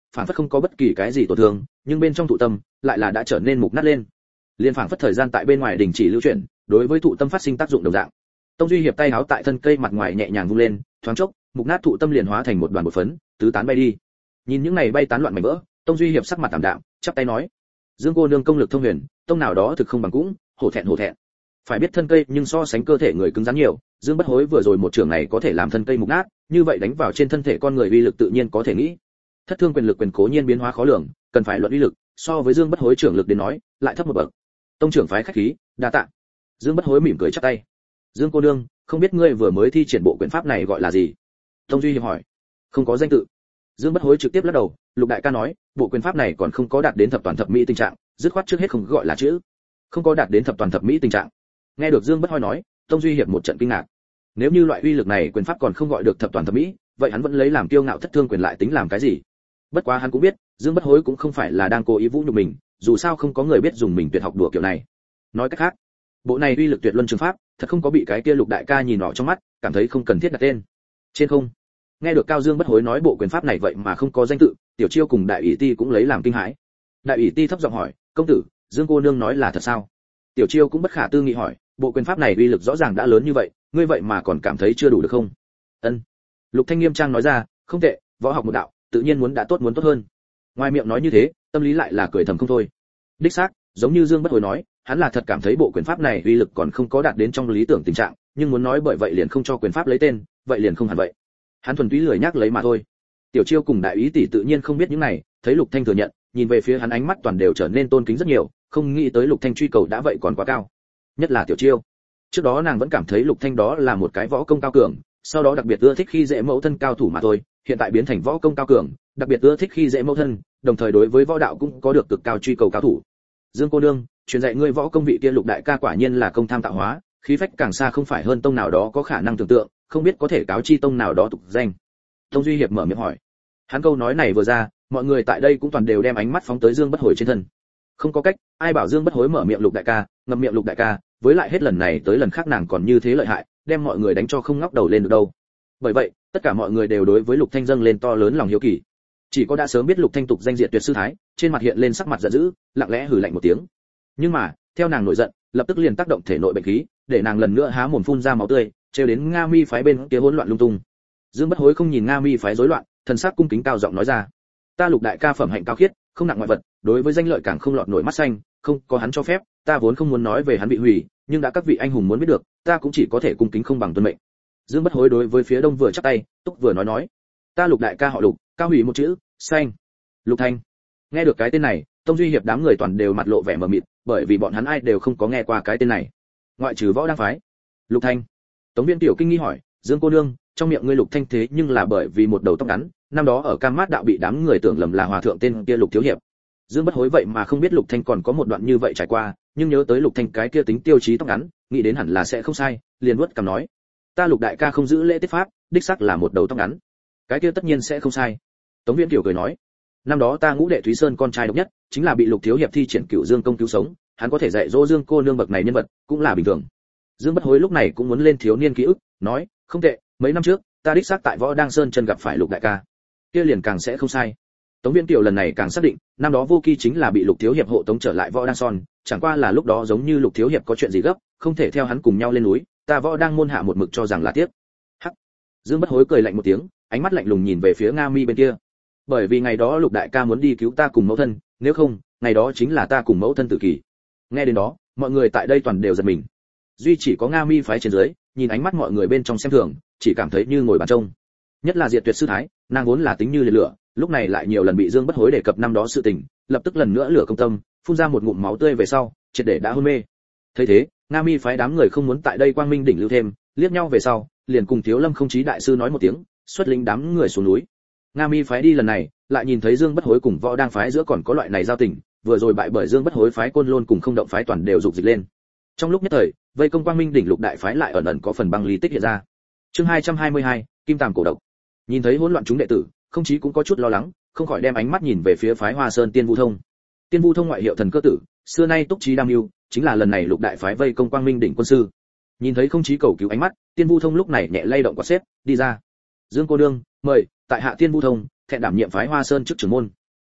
phản phất không có bất kỳ cái gì tổn thương, nhưng bên trong thụ tâm lại là đã trở nên mục nát lên. Liên phản phất thời gian tại bên ngoài đình chỉ lưu chuyển, đối với thụ tâm phát sinh tác dụng đồng dạng. Tông Duy hiệp tay háo tại thân cây mặt ngoài nhẹ nhàng vung lên, thoáng chốc, mục nát thụ tâm liền hóa thành một đoàn bột phấn, tứ tán bay đi. Nhìn những này bay tán loạn mảnh vỡ, Tông Duy hiệp sắc mặt tạm đạm, chắp tay nói: "Dương cô nương công lực thông huyền, tông nào đó thực không bằng cũng, hổ thẹn hổ thẹn. Phải biết thân cây nhưng so sánh cơ thể người cứng rắn nhiều, Dương Bất Hối vừa rồi một trường này có thể làm thân cây mục nát, như vậy đánh vào trên thân thể con người uy lực tự nhiên có thể nghĩ. Thất thương quyền lực quyền cố nhiên biến hóa khó lường, cần phải luận uy lực, so với Dương Bất Hối trưởng lực đến nói, lại thấp một bậc. Tông trưởng phái khách khí, đa tạ." Dương Bất Hối mỉm cười chắp tay. "Dương cô nương, không biết ngươi vừa mới thi triển bộ quyền pháp này gọi là gì?" Tông Duy hiệp hỏi. "Không có danh tự." Dương Bất Hối trực tiếp lắc đầu, Lục đại ca nói, bộ quyền pháp này còn không có đạt đến thập toàn thập mỹ tình trạng, dứt khoát trước hết không gọi là chữ. Không có đạt đến thập toàn thập mỹ tình trạng. Nghe được Dương Bất Hối nói, Tông Duy hiệp một trận kinh ngạc. Nếu như loại uy lực này quyền pháp còn không gọi được thập toàn thập mỹ, vậy hắn vẫn lấy làm kiêu ngạo thất thương quyền lại tính làm cái gì? Bất quá hắn cũng biết, Dương Bất Hối cũng không phải là đang cố ý vũ nhục mình, dù sao không có người biết dùng mình tuyệt học đùa kiểu này. Nói cách khác, bộ này uy lực tuyệt luân trường pháp, thật không có bị cái kia Lục đại ca nhìn nọ trong mắt, cảm thấy không cần thiết đặt tên. Trên không, nghe được Cao Dương Bất Hối nói bộ quyền pháp này vậy mà không có danh tự, Tiểu Chiêu cùng Đại ủy ti cũng lấy làm kinh hãi. Đại ủy ti thấp giọng hỏi: "Công tử, Dương cô nương nói là thật sao?" Tiểu Chiêu cũng bất khả tư nghị hỏi: "Bộ quyền pháp này uy lực rõ ràng đã lớn như vậy, ngươi vậy mà còn cảm thấy chưa đủ được không?" Ân. Lục Thanh nghiêm trang nói ra: "Không tệ, võ học một đạo, tự nhiên muốn đã tốt muốn tốt hơn." Ngoài miệng nói như thế, tâm lý lại là cười thầm không thôi. Đích xác, giống như Dương Bất Hối nói, hắn là thật cảm thấy bộ quyền pháp này uy lực còn không có đạt đến trong lý tưởng tình trạng, nhưng muốn nói bởi vậy liền không cho quyền pháp lấy tên, vậy liền không hẳn vậy. Hắn thuần túy lười nhắc lấy mà thôi. Tiểu Chiêu cùng Đại ý tỷ tự nhiên không biết những này, thấy Lục Thanh thừa nhận, nhìn về phía hắn ánh mắt toàn đều trở nên tôn kính rất nhiều, không nghĩ tới Lục Thanh truy cầu đã vậy còn quá cao. Nhất là Tiểu Chiêu. Trước đó nàng vẫn cảm thấy Lục Thanh đó là một cái võ công cao cường, sau đó đặc biệt ưa thích khi dễ mẫu thân cao thủ mà thôi, hiện tại biến thành võ công cao cường, đặc biệt ưa thích khi dễ mẫu thân, đồng thời đối với võ đạo cũng có được cực cao truy cầu cao thủ. Dương cô nương, truyền dạy ngươi võ công vị kia Lục đại ca quả nhiên là công tham tạo hóa, khí phách càng xa không phải hơn tông nào đó có khả năng tưởng tượng, không biết có thể cáo chi tông nào đó tục danh. Tông Duy hiệp mở miệng hỏi. Hắn câu nói này vừa ra, mọi người tại đây cũng toàn đều đem ánh mắt phóng tới Dương Bất Hối trên thân. Không có cách, ai bảo Dương Bất Hối mở miệng Lục đại ca, ngậm miệng Lục đại ca, với lại hết lần này tới lần khác nàng còn như thế lợi hại, đem mọi người đánh cho không ngóc đầu lên được đâu. Bởi vậy, tất cả mọi người đều đối với Lục Thanh dâng lên to lớn lòng hiếu kỳ. Chỉ có đã sớm biết Lục Thanh tục danh diệt tuyệt sư thái, trên mặt hiện lên sắc mặt giận dữ, lặng lẽ hừ lạnh một tiếng. Nhưng mà, theo nàng nổi giận, lập tức liền tác động thể nội bệnh khí, để nàng lần nữa há mồm phun ra máu tươi, trêu đến Nga Mi phái bên kia hỗn loạn lung tung. Dương Bất Hối không nhìn Nga Mi phái rối loạn, thần sắc cung kính cao giọng nói ra: "Ta Lục đại ca phẩm hạnh cao khiết, không nặng ngoại vật, đối với danh lợi càng không lọt nổi mắt xanh, không có hắn cho phép, ta vốn không muốn nói về hắn bị hủy, nhưng đã các vị anh hùng muốn biết được, ta cũng chỉ có thể cung kính không bằng tuân mệnh." Dương Bất Hối đối với phía đông vừa chắp tay, túc vừa nói nói: "Ta Lục đại ca họ Lục, cao hủy một chữ, xanh." Lục Thanh. Nghe được cái tên này, Tông Duy hiệp đám người toàn đều mặt lộ vẻ mờ mịt, bởi vì bọn hắn ai đều không có nghe qua cái tên này, ngoại trừ Võ Đang phái. Lục Thanh. Tống Viên tiểu kinh nghi hỏi: "Dương cô nương, trong miệng ngươi Lục Thanh thế nhưng là bởi vì một đầu tóc ngắn, năm đó ở Cam Mát đạo bị đám người tưởng lầm là hòa thượng tên kia Lục thiếu hiệp." Dương Bất Hối vậy mà không biết Lục Thanh còn có một đoạn như vậy trải qua, nhưng nhớ tới Lục Thanh cái kia tính tiêu chí tóc ngắn, nghĩ đến hẳn là sẽ không sai, liền vuốt cằm nói: "Ta Lục đại ca không giữ lễ tiết pháp, đích xác là một đầu tóc ngắn." "Cái kia tất nhiên sẽ không sai." Tống Viễn Kiều cười nói: "Năm đó ta ngũ đệ Thúy Sơn con trai độc nhất, chính là bị Lục thiếu hiệp thi triển Cửu Dương công cứu sống, hắn có thể dạy dỗ Dương cô nương bậc này nhân vật, cũng là bình thường." Dương Bất Hối lúc này cũng muốn lên thiếu niên ký ức, nói: "Không tệ, mấy năm trước, ta đích xác tại Võ Đang Sơn chân gặp phải Lục đại ca." Kia liền càng sẽ không sai. Tống Viễn Kiều lần này càng xác định, năm đó Vô Kỳ chính là bị Lục thiếu hiệp hộ tống trở lại Võ Đang Son, chẳng qua là lúc đó giống như Lục thiếu hiệp có chuyện gì gấp, không thể theo hắn cùng nhau lên núi, ta Võ Đang môn hạ một mực cho rằng là tiếc. Hắc. Dương Bất Hối cười lạnh một tiếng, ánh mắt lạnh lùng nhìn về phía Nga Mi bên kia. Bởi vì ngày đó Lục đại ca muốn đi cứu ta cùng mẫu thân, nếu không, ngày đó chính là ta cùng mẫu thân tử kỳ. Nghe đến đó, mọi người tại đây toàn đều giật mình. Duy chỉ có Nga Mi phái trên dưới, nhìn ánh mắt mọi người bên trong xem thường, chỉ cảm thấy như ngồi bàn trông. Nhất là Diệt Tuyệt sư thái, nàng vốn là tính như liệt lửa, lúc này lại nhiều lần bị Dương Bất Hối đề cập năm đó sự tình, lập tức lần nữa lửa công tâm, phun ra một ngụm máu tươi về sau, triệt để đã hôn mê. Thấy thế, Nga Mi phái đám người không muốn tại đây Quang Minh đỉnh lưu thêm, liếc nhau về sau, liền cùng Thiếu Lâm Không Chí đại sư nói một tiếng, xuất lĩnh đám người xuống núi. Nga Mi phái đi lần này, lại nhìn thấy Dương Bất Hối cùng Võ Đang phái giữa còn có loại này giao tình, vừa rồi bại bởi Dương Bất Hối phái Côn Lôn cùng Không Động phái toàn đều dục dịch lên. Trong lúc nhất thời, vây công Quang Minh đỉnh Lục đại phái lại ẩn ẩn có phần băng lý tích hiện ra. Chương hai trăm hai mươi hai, Kim Tàm cổ độc. Nhìn thấy hỗn loạn chúng đệ tử, Không Chí cũng có chút lo lắng, không khỏi đem ánh mắt nhìn về phía phái Hoa Sơn Tiên Vu Thông. Tiên Vu Thông ngoại hiệu Thần Cơ Tử, xưa nay túc trí đam mưu, chính là lần này Lục đại phái vây công Quang Minh đỉnh quân sư. Nhìn thấy Không Chí cầu cứu ánh mắt, Tiên Vu Thông lúc này nhẹ lay động quạt xếp, đi ra. Dương cô nương, mời, tại hạ Tiên Vu Thông, thẹn đảm nhiệm phái Hoa Sơn trước trưởng môn.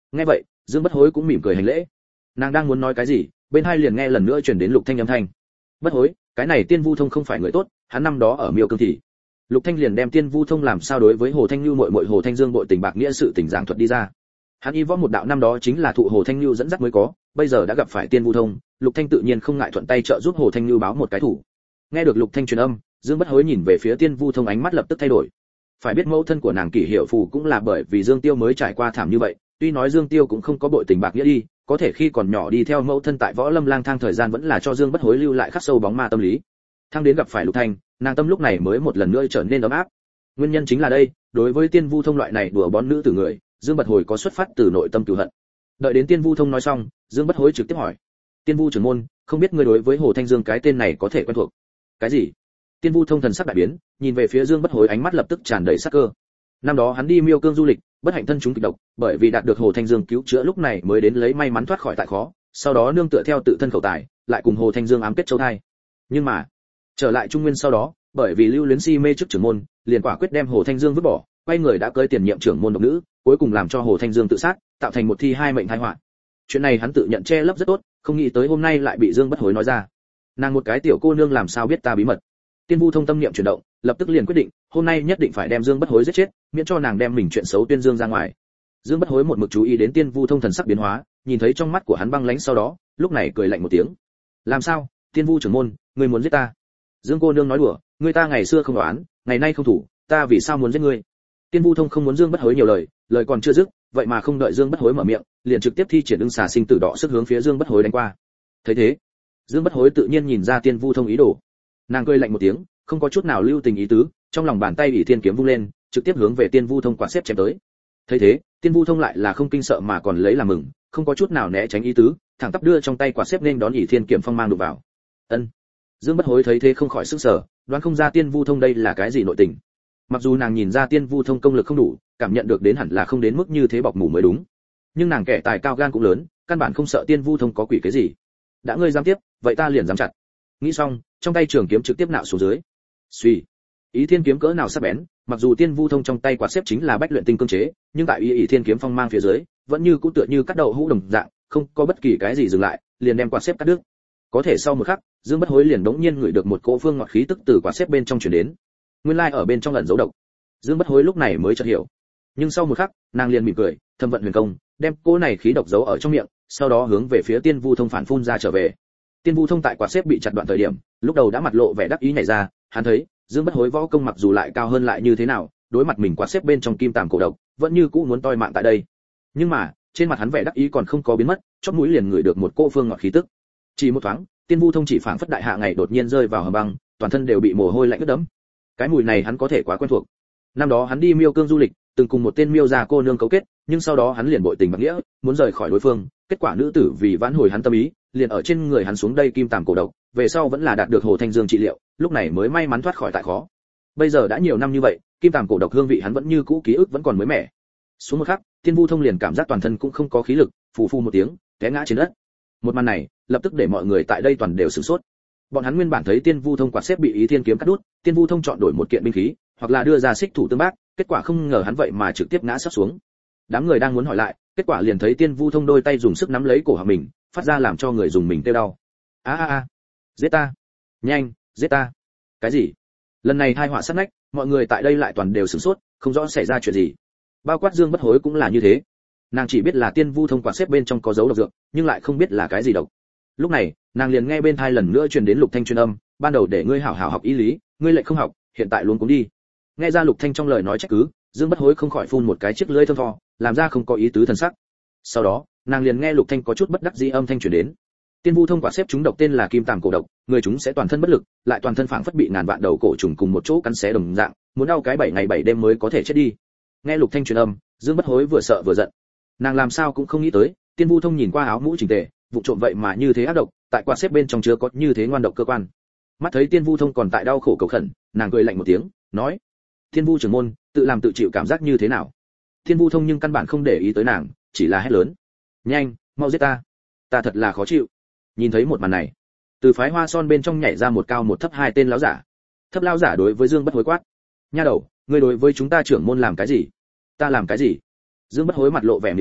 Nghe vậy, Dương Bất Hối cũng mỉm cười hành lễ. Nàng đang muốn nói cái gì, bên hai liền nghe lần nữa truyền đến Lục Thanh âm thanh. Bất Hối, cái này Tiên Vu Thông không phải người tốt, hắn năm đó ở Miêu Cương thị. Lục Thanh liền đem Tiên Vu Thông làm sao đối với Hồ Thanh Nhu muội muội Hồ Thanh Dương bội tình bạc nghĩa sự tình giảng thuật đi ra. Hắn y võ một đạo năm đó chính là thụ Hồ Thanh Nhu dẫn dắt mới có, bây giờ đã gặp phải Tiên Vu Thông, Lục Thanh tự nhiên không ngại thuận tay trợ giúp Hồ Thanh Nhu báo một cái thủ. Nghe được Lục Thanh truyền âm, Dương Bất Hối nhìn về phía Tiên Vu Thông ánh mắt lập tức thay đổi. Phải biết mẫu thân của nàng Kỷ Hiệu Phù cũng là bởi vì Dương Tiêu mới trải qua thảm như vậy, tuy nói Dương Tiêu cũng không có bội tình bạc nghĩa đi, có thể khi còn nhỏ đi theo mẫu thân tại Võ Lâm lang thang thời gian vẫn là cho Dương Bất Hối lưu lại khắc sâu bóng ma tâm lý. Thang đến gặp phải Lục Thanh, nàng tâm lúc này mới một lần nữa trở nên ấm áp. Nguyên nhân chính là đây, đối với Tiên Vu Thông loại này đùa bón nữ tử người, Dương Bất Hối có xuất phát từ nội tâm cừu hận. Đợi đến Tiên Vu Thông nói xong, Dương Bất Hối trực tiếp hỏi: "Tiên Vu trưởng môn, không biết ngươi đối với Hồ Thanh Dương cái tên này có thể quen thuộc?" "Cái gì?" Tiên Vu Thông thần sắc đại biến, nhìn về phía Dương Bất Hối ánh mắt lập tức tràn đầy sắc cơ. Năm đó hắn đi Miêu Cương du lịch, bất hạnh thân chúng kịch độc, bởi vì đạt được Hồ Thanh Dương cứu chữa lúc này mới đến lấy may mắn thoát khỏi tại khó, sau đó nương tựa theo tự thân khẩu tài, lại cùng Hồ Thanh Dương ám kết châu thai. Nhưng mà, trở lại Trung Nguyên sau đó, bởi vì lưu luyến si mê trước trưởng môn, liền quả quyết đem Hồ Thanh Dương vứt bỏ, quay người đã cưới tiền nhiệm trưởng môn độc nữ, cuối cùng làm cho Hồ Thanh Dương tự sát, tạo thành một thi hai mệnh tai họa. Chuyện này hắn tự nhận che lấp rất tốt, không nghĩ tới hôm nay lại bị Dương Bất Hối nói ra. Nàng một cái tiểu cô nương làm sao biết ta bí mật? Tiên Vu Thông tâm niệm chuyển động, lập tức liền quyết định, hôm nay nhất định phải đem Dương Bất Hối giết chết, miễn cho nàng đem mình chuyện xấu tuyên dương ra ngoài. Dương Bất Hối một mực chú ý đến Tiên Vu Thông thần sắc biến hóa, nhìn thấy trong mắt của hắn băng lãnh sau đó, lúc này cười lạnh một tiếng. "Làm sao, Tiên Vu trưởng môn, ngươi muốn giết ta?" Dương cô nương nói đùa, "Ngươi ta ngày xưa không đoán, ngày nay không thủ, ta vì sao muốn giết ngươi?" Tiên Vu Thông không muốn Dương Bất Hối nhiều lời, lời còn chưa dứt, vậy mà không đợi Dương Bất Hối mở miệng, liền trực tiếp thi triển ưng xà sinh tử đỏ sức hướng phía Dương Bất Hối đánh qua. Thấy thế, Dương Bất Hối tự nhiên nhìn ra Tiên Vu Thông ý đồ. Nàng cười lạnh một tiếng, không có chút nào lưu tình ý tứ, trong lòng bàn tay ỷ thiên kiếm vung lên, trực tiếp hướng về Tiên Vu Thông quạt xếp chém tới. Thấy thế, Tiên Vu Thông lại là không kinh sợ mà còn lấy làm mừng, không có chút nào né tránh ý tứ, thẳng tắp đưa trong tay quạt xếp nên đón ỷ thiên kiếm phong mang đụng vào. Ân. Dương Bất Hối thấy thế không khỏi sửng sở, đoán không ra Tiên Vu Thông đây là cái gì nội tình. Mặc dù nàng nhìn ra Tiên Vu Thông công lực không đủ, cảm nhận được đến hẳn là không đến mức như thế bọc mủ mới đúng, nhưng nàng kẻ tài cao gan cũng lớn, căn bản không sợ Tiên Vu Thông có quỷ cái gì. Đã ngươi dám tiếp, vậy ta liền dám chặt. Nghĩ xong, trong tay trường kiếm trực tiếp nạo xuống dưới. Suy, ý thiên kiếm cỡ nào sắc bén, mặc dù Tiên Vu Thông trong tay quạt xếp chính là bách luyện tinh cương chế, nhưng tại ý, ý thiên kiếm phong mang phía dưới, vẫn như cũ tựa như cắt đậu hũ đồng dạng, không có bất kỳ cái gì dừng lại, liền đem quạt xếp cắt đứt. Có thể sau một khắc, Dương Bất Hối liền đống nhiên ngửi được một cỗ phương ngọt khí tức từ quạt xếp bên trong truyền đến. Nguyên lai ở bên trong ẩn giấu độc. Dương Bất Hối lúc này mới chợt hiểu. Nhưng sau một khắc, nàng liền mỉm cười, thâm vận huyền công, đem cỗ này khí độc giấu ở trong miệng, sau đó hướng về phía Tiên Vu Thông phản phun ra trở về. Tiên Vu Thông tại quạt xếp bị chặt đoạn thời điểm, lúc đầu đã mặt lộ vẻ đắc ý nhảy ra, hắn thấy, Dương Bất Hối võ công mặc dù lại cao hơn lại như thế nào, đối mặt mình quạt xếp bên trong kim tàm cổ độc, vẫn như cũ muốn toi mạng tại đây. Nhưng mà, trên mặt hắn vẻ đắc ý còn không có biến mất, chóp mũi liền ngửi được một cỗ phương ngọt khí tức. Chỉ một thoáng, Tiên Vu Thông chỉ phảng phất đại hạ ngày đột nhiên rơi vào hầm băng, toàn thân đều bị mồ hôi lạnh ướt đẫm. Cái mùi này hắn có thể quá quen thuộc. Năm đó hắn đi Miêu Cương du lịch, từng cùng một tên Miêu gia cô nương cấu kết, nhưng sau đó hắn liền bội tình bạc nghĩa, muốn rời khỏi đối phương, kết quả nữ tử vì vãn hồi hắn tâm ý, liền ở trên người hắn xuống đây kim tàm cổ độc, về sau vẫn là đạt được Hồ Thanh Dương trị liệu, lúc này mới may mắn thoát khỏi tại khó. Bây giờ đã nhiều năm như vậy, kim tàm cổ độc hương vị hắn vẫn như cũ ký ức vẫn còn mới mẻ. Xuống một khắc, Tiên Vu Thông liền cảm giác toàn thân cũng không có khí lực, phù phù một tiếng, té ngã trên đất. Một màn này, lập tức để mọi người tại đây toàn đều sửng sốt. Bọn hắn nguyên bản thấy Tiên Vu Thông quạt xếp bị ý thiên kiếm cắt đứt, Tiên Vu Thông chọn đổi một kiện binh khí, hoặc là đưa ra xích thủ tương bác, kết quả không ngờ hắn vậy mà trực tiếp ngã sắp xuống. Đám người đang muốn hỏi lại, kết quả liền thấy Tiên Vu Thông đôi tay dùng sức nắm lấy cổ họng mình, phát ra làm cho người dùng mình tê đau. A a a, giết ta, nhanh, giết ta. Cái gì? Lần này tai họa sát nách, mọi người tại đây lại toàn đều sửng sốt, không rõ xảy ra chuyện gì. Bao quát Dương Bất Hối cũng là như thế. Nàng chỉ biết là Tiên Vu Thông quạt xếp bên trong có dấu độc dược, nhưng lại không biết là cái gì độc. Lúc này, nàng liền nghe bên tai lần nữa truyền đến Lục Thanh truyền âm, ban đầu để ngươi hảo hảo học y lý, ngươi lại không học, hiện tại luôn cũng đi. Nghe ra Lục Thanh trong lời nói trách cứ, Dương Bất Hối không khỏi phun một cái chiếc lưỡi thơm tho, làm ra không có ý tứ thần sắc. Sau đó, nàng liền nghe Lục Thanh có chút bất đắc dĩ âm thanh truyền đến. Tiên Vu Thông quả xếp chúng độc tên là kim tàm cổ độc, người chúng sẽ toàn thân bất lực, lại toàn thân phảng phất bị ngàn vạn đầu cổ trùng cùng một chỗ cắn xé đồng dạng, muốn đau cái bảy ngày bảy đêm mới có thể chết đi. Nghe Lục Thanh truyền âm, Dương Bất Hối vừa sợ vừa giận. Nàng làm sao cũng không nghĩ tới, Tiên Vu Thông nhìn qua áo mũ chỉnh tề, vụ trộm vậy mà như thế ác độc, tại quả xếp bên trong chứa có như thế ngoan độc cơ quan. Mắt thấy Tiên Vu Thông còn tại đau khổ cầu khẩn, nàng cười lạnh một tiếng, nói: "Tiên Vu trưởng môn, tự làm tự chịu cảm giác như thế nào?" Tiên Vu Thông nhưng căn bản không để ý tới nàng, chỉ là hét lớn: "Nhanh, mau giết ta, ta thật là khó chịu." Nhìn thấy một màn này, từ phái Hoa Son bên trong nhảy ra một cao một thấp hai tên lão giả. Thấp lão giả đối với Dương Bất Hối quát: "Nha đầu, ngươi đối với chúng ta trưởng môn làm cái gì?" "Ta làm cái gì?" Dương Bất Hối mặt lộ vẻ miệng ai,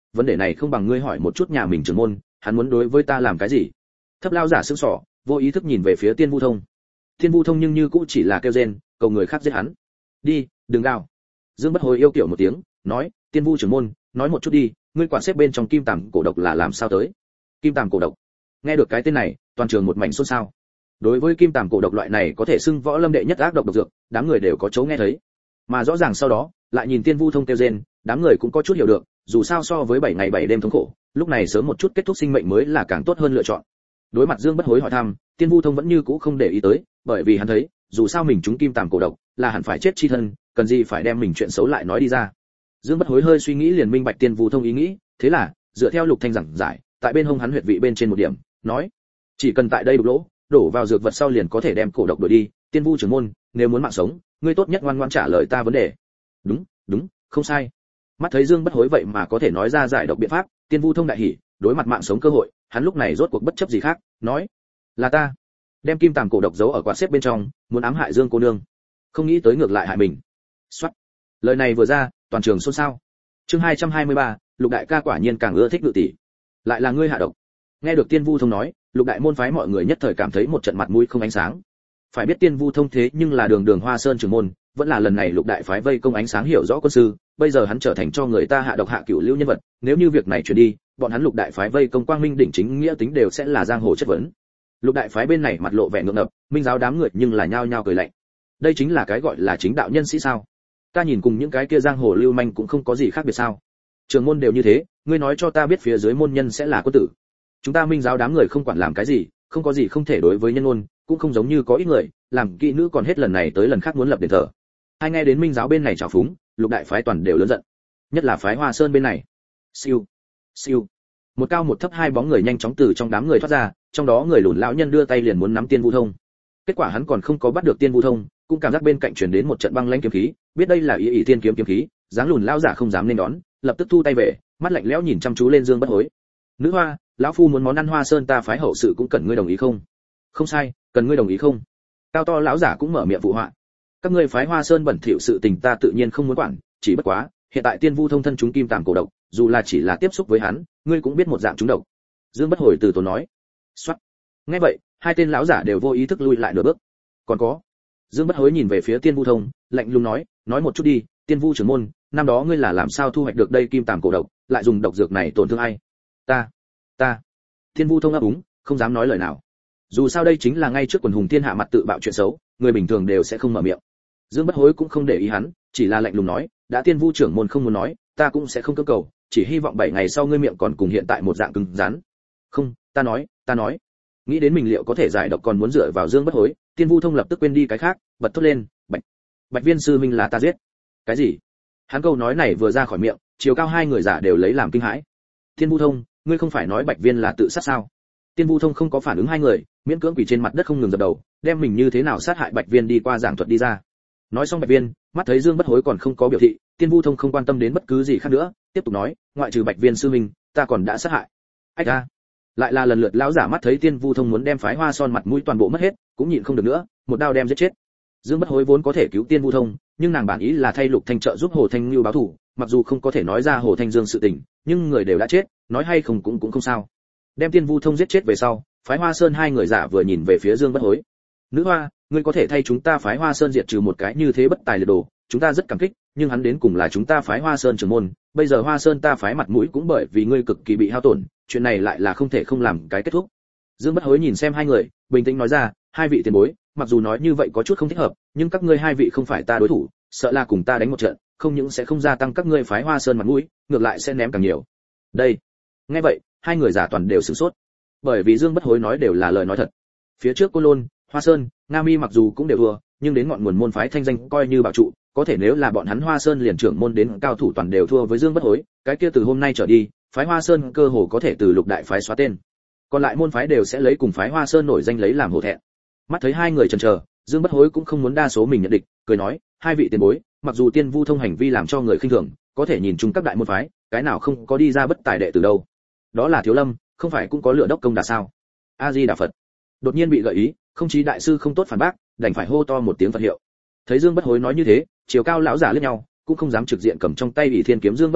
vấn đề này không bằng ngươi hỏi một chút nhà mình trưởng môn, hắn muốn đối với ta làm cái gì? Thấp lão giả sững sờ, vô ý thức nhìn về phía Tiên Vu Thông. Tiên Vu Thông nhưng như cũng chỉ là kêu rên, cầu người khác giết hắn. Đi, đừng gào. Dương Bất Hối yêu kiểu một tiếng, nói, Tiên Vu trưởng môn, nói một chút đi, ngươi quản xếp bên trong kim tàm cổ độc là làm sao tới? Kim tàm cổ độc? Nghe được cái tên này, toàn trường một mảnh xôn xao. Đối với kim tàm cổ độc loại này có thể xưng võ lâm đệ nhất ác độc độc dược, đám người đều có chỗ nghe thấy. Mà rõ ràng sau đó, lại nhìn Tiên Vu Thông kêu rên, đám người cũng có chút hiểu được, dù sao so với bảy ngày bảy đêm thống khổ, lúc này sớm một chút kết thúc sinh mệnh mới là càng tốt hơn lựa chọn. Đối mặt Dương Bất Hối hỏi thăm, Tiên Vu Thông vẫn như cũ không để ý tới, bởi vì hắn thấy, dù sao mình trúng kim tàm cổ độc, là hẳn phải chết chi thân, cần gì phải đem mình chuyện xấu lại nói đi ra. Dương Bất Hối hơi suy nghĩ liền minh bạch Tiên Vu Thông ý nghĩ, thế là, dựa theo Lục Thanh giảng giải, tại bên hông hắn huyệt vị bên trên một điểm, nói: "Chỉ cần tại đây đục lỗ, đổ vào dược vật sau liền có thể đem cổ độc đuổi đi, Tiên Vu trưởng môn, nếu muốn mạng sống, ngươi tốt nhất ngoan ngoãn trả lời ta vấn đề." "Đúng, đúng, không sai." Mắt thấy Dương Bất Hối vậy mà có thể nói ra giải độc biện pháp, Tiên Vu Thông đại hỉ, đối mặt mạng sống cơ hội, hắn lúc này rốt cuộc bất chấp gì khác, nói: "Là ta, đem kim tàm cổ độc giấu ở quạt xếp bên trong, muốn ám hại Dương cô nương, không nghĩ tới ngược lại hại mình." Soát. Lời này vừa ra, toàn trường xôn xao. Chương hai trăm hai mươi ba, Lục đại ca quả nhiên càng ưa thích Ngự tỷ. Lại là ngươi hạ độc. Nghe được Tiên Vu Thông nói, Lục đại môn phái mọi người nhất thời cảm thấy một trận mặt mũi không ánh sáng. Phải biết Tiên Vu Thông thế nhưng là đường đường Hoa Sơn trưởng môn, vẫn là lần này Lục đại phái vây công ánh sáng hiểu rõ quân sư, bây giờ hắn trở thành cho người ta hạ độc hạ cửu lưu nhân vật, nếu như việc này truyền đi, bọn hắn Lục đại phái vây công quang minh đỉnh chính nghĩa tính đều sẽ là giang hồ chất vấn. Lục đại phái bên này mặt lộ vẻ ngượng ngập, minh giáo đám người nhưng là nhao nhao cười lạnh. Đây chính là cái gọi là chính đạo nhân sĩ sao? Ta nhìn cùng những cái kia giang hồ lưu manh cũng không có gì khác biệt sao? Trường môn đều như thế, ngươi nói cho ta biết phía dưới môn nhân sẽ là quân tử. Chúng ta minh giáo đám người không quản làm cái gì, không có gì không thể đối với nhân ngôn, cũng không giống như có ít người, làm kỵ nữ còn hết lần này tới lần khác muốn lập đền thờ. Hai nghe đến minh giáo bên này trào phúng, Lục đại phái toàn đều lớn giận. Nhất là phái Hoa Sơn bên này. Siêu, siêu. Một cao một thấp hai bóng người nhanh chóng từ trong đám người thoát ra, trong đó người lùn lão nhân đưa tay liền muốn nắm Tiên Vu Thông. Kết quả hắn còn không có bắt được Tiên Vu Thông, cũng cảm giác bên cạnh truyền đến một trận băng lãnh kiếm khí, biết đây là ý ý thiên kiếm kiếm khí, dáng lùn lão giả không dám nên đón, lập tức thu tay về, mắt lạnh lẽo nhìn chăm chú lên Dương Bất Hối. "Nữ hoa, lão phu muốn món ăn Hoa Sơn ta phái hậu sự cũng cần ngươi đồng ý không?" "Không sai, cần ngươi đồng ý không?" Cao to lão giả cũng mở miệng phụ họa. "Các ngươi phái Hoa Sơn bẩn thỉu sự tình ta tự nhiên không muốn quản, chỉ bất quá, hiện tại Tiên Vu Thông thân chúng kim tàm cổ độc, dù là chỉ là tiếp xúc với hắn, ngươi cũng biết một dạng chúng độc." Dương Bất Hối từ tốn nói. Soát. Nghe vậy, hai tên lão giả đều vô ý thức lui lại nửa bước. "Còn có." Dương Bất Hối nhìn về phía Tiên Vu Thông, lạnh lùng nói, "Nói một chút đi, Tiên Vu trưởng môn, năm đó ngươi là làm sao thu hoạch được đây kim tàm cổ độc, lại dùng độc dược này tổn thương ai?" "Ta, ta." Tiên Vu Thông ấp úng, không dám nói lời nào. Dù sao đây chính là ngay trước quần hùng thiên hạ mặt tự bạo chuyện xấu, người bình thường đều sẽ không mở miệng. Dương Bất Hối cũng không để ý hắn, chỉ là lạnh lùng nói, "Đã Tiên Vu trưởng môn không muốn nói, ta cũng sẽ không cưỡng cầu, chỉ hy vọng bảy ngày sau ngươi miệng còn cùng hiện tại một dạng cứng rắn." "Không, ta nói, ta nói." Nghĩ đến mình liệu có thể giải độc còn muốn dựa vào Dương Bất Hối, Tiên Vu Thông lập tức quên đi cái khác, bật thốt lên, "Bạch, Bạch Viên sư huynh là ta giết." "Cái gì?" Hắn câu nói này vừa ra khỏi miệng, chiều cao hai người giả đều lấy làm kinh hãi. "Tiên Vu Thông, ngươi không phải nói Bạch Viên là tự sát sao?" Tiên Vu Thông không có phản ứng hai người, miễn cưỡng quỳ trên mặt đất không ngừng dập đầu, đem mình như thế nào sát hại Bạch Viên đi qua giảng thuật đi ra. Nói xong Bạch Viên, mắt thấy Dương Bất Hối còn không có biểu thị, Tiên Vu Thông không quan tâm đến bất cứ gì khác nữa, tiếp tục nói, "Ngoại trừ Bạch Viên sư huynh, ta còn đã sát hại." Ách a! Lại là lần lượt lão giả mắt thấy Tiên Vu Thông muốn đem phái Hoa Son mặt mũi toàn bộ mất hết, cũng nhịn không được nữa, một đao đem giết chết. Dương Bất Hối vốn có thể cứu Tiên Vu Thông, nhưng nàng bản ý là thay Lục Thanh trợ giúp Hồ Thanh Nưu báo thù, mặc dù không có thể nói ra Hồ Thanh Dương sự tình, nhưng người đều đã chết, nói hay không cũng cũng không sao. Đem Tiên Vu Thông giết chết về sau, phái Hoa Sơn hai người giả vừa nhìn về phía Dương Bất Hối. "Nữ hoa, ngươi có thể thay chúng ta phái Hoa Sơn diệt trừ một cái như thế bất tài liệt đồ, chúng ta rất cảm kích, nhưng hắn đến cùng là chúng ta phái Hoa Sơn trưởng môn, bây giờ Hoa Sơn ta phái mặt mũi cũng bởi vì ngươi cực kỳ bị hao tổn, chuyện này lại là không thể không làm cái kết thúc." Dương Bất Hối nhìn xem hai người, bình tĩnh nói ra, "Hai vị tiền bối, mặc dù nói như vậy có chút không thích hợp, nhưng các ngươi hai vị không phải ta đối thủ, sợ là cùng ta đánh một trận, không những sẽ không gia tăng các ngươi phái Hoa Sơn mặt mũi, ngược lại sẽ ném càng nhiều." Đây. Nghe vậy, hai người giả toàn đều sửng sốt. Bởi vì Dương Bất Hối nói đều là lời nói thật. Phía trước Côn Lôn, Hoa Sơn, Nga Mi mặc dù cũng đều thua, nhưng đến ngọn nguồn môn phái thanh danh coi như bảo trụ, có thể nếu là bọn hắn Hoa Sơn liền trưởng môn đến cao thủ toàn đều thua với Dương Bất Hối, cái kia từ hôm nay trở đi, phái Hoa Sơn cơ hồ có thể từ Lục đại phái xóa tên. Còn lại môn phái đều sẽ lấy cùng phái Hoa Sơn nổi danh lấy làm hổ thẹn. Mắt thấy hai người chần chờ, Dương Bất Hối cũng không muốn đa số mình nhận địch, cười nói, "Hai vị tiền bối, mặc dù Tiên Vu Thông hành vi làm cho người khinh thường, có thể nhìn chung các đại môn phái, cái nào không có đi ra bất tài đệ từ đâu. Đó là Thiếu Lâm, không phải cũng có Lựa Đốc công đà sao?" A Di Đà Phật. Đột nhiên bị gợi ý, không chí đại sư không tốt phản bác, đành phải hô to một tiếng Phật hiệu. Thấy Dương Bất Hối nói như thế, chiều cao lão giả liếc nhau, cũng không dám trực diện cầm trong tay Ủy Thiên kiếm Dương Bất Hối,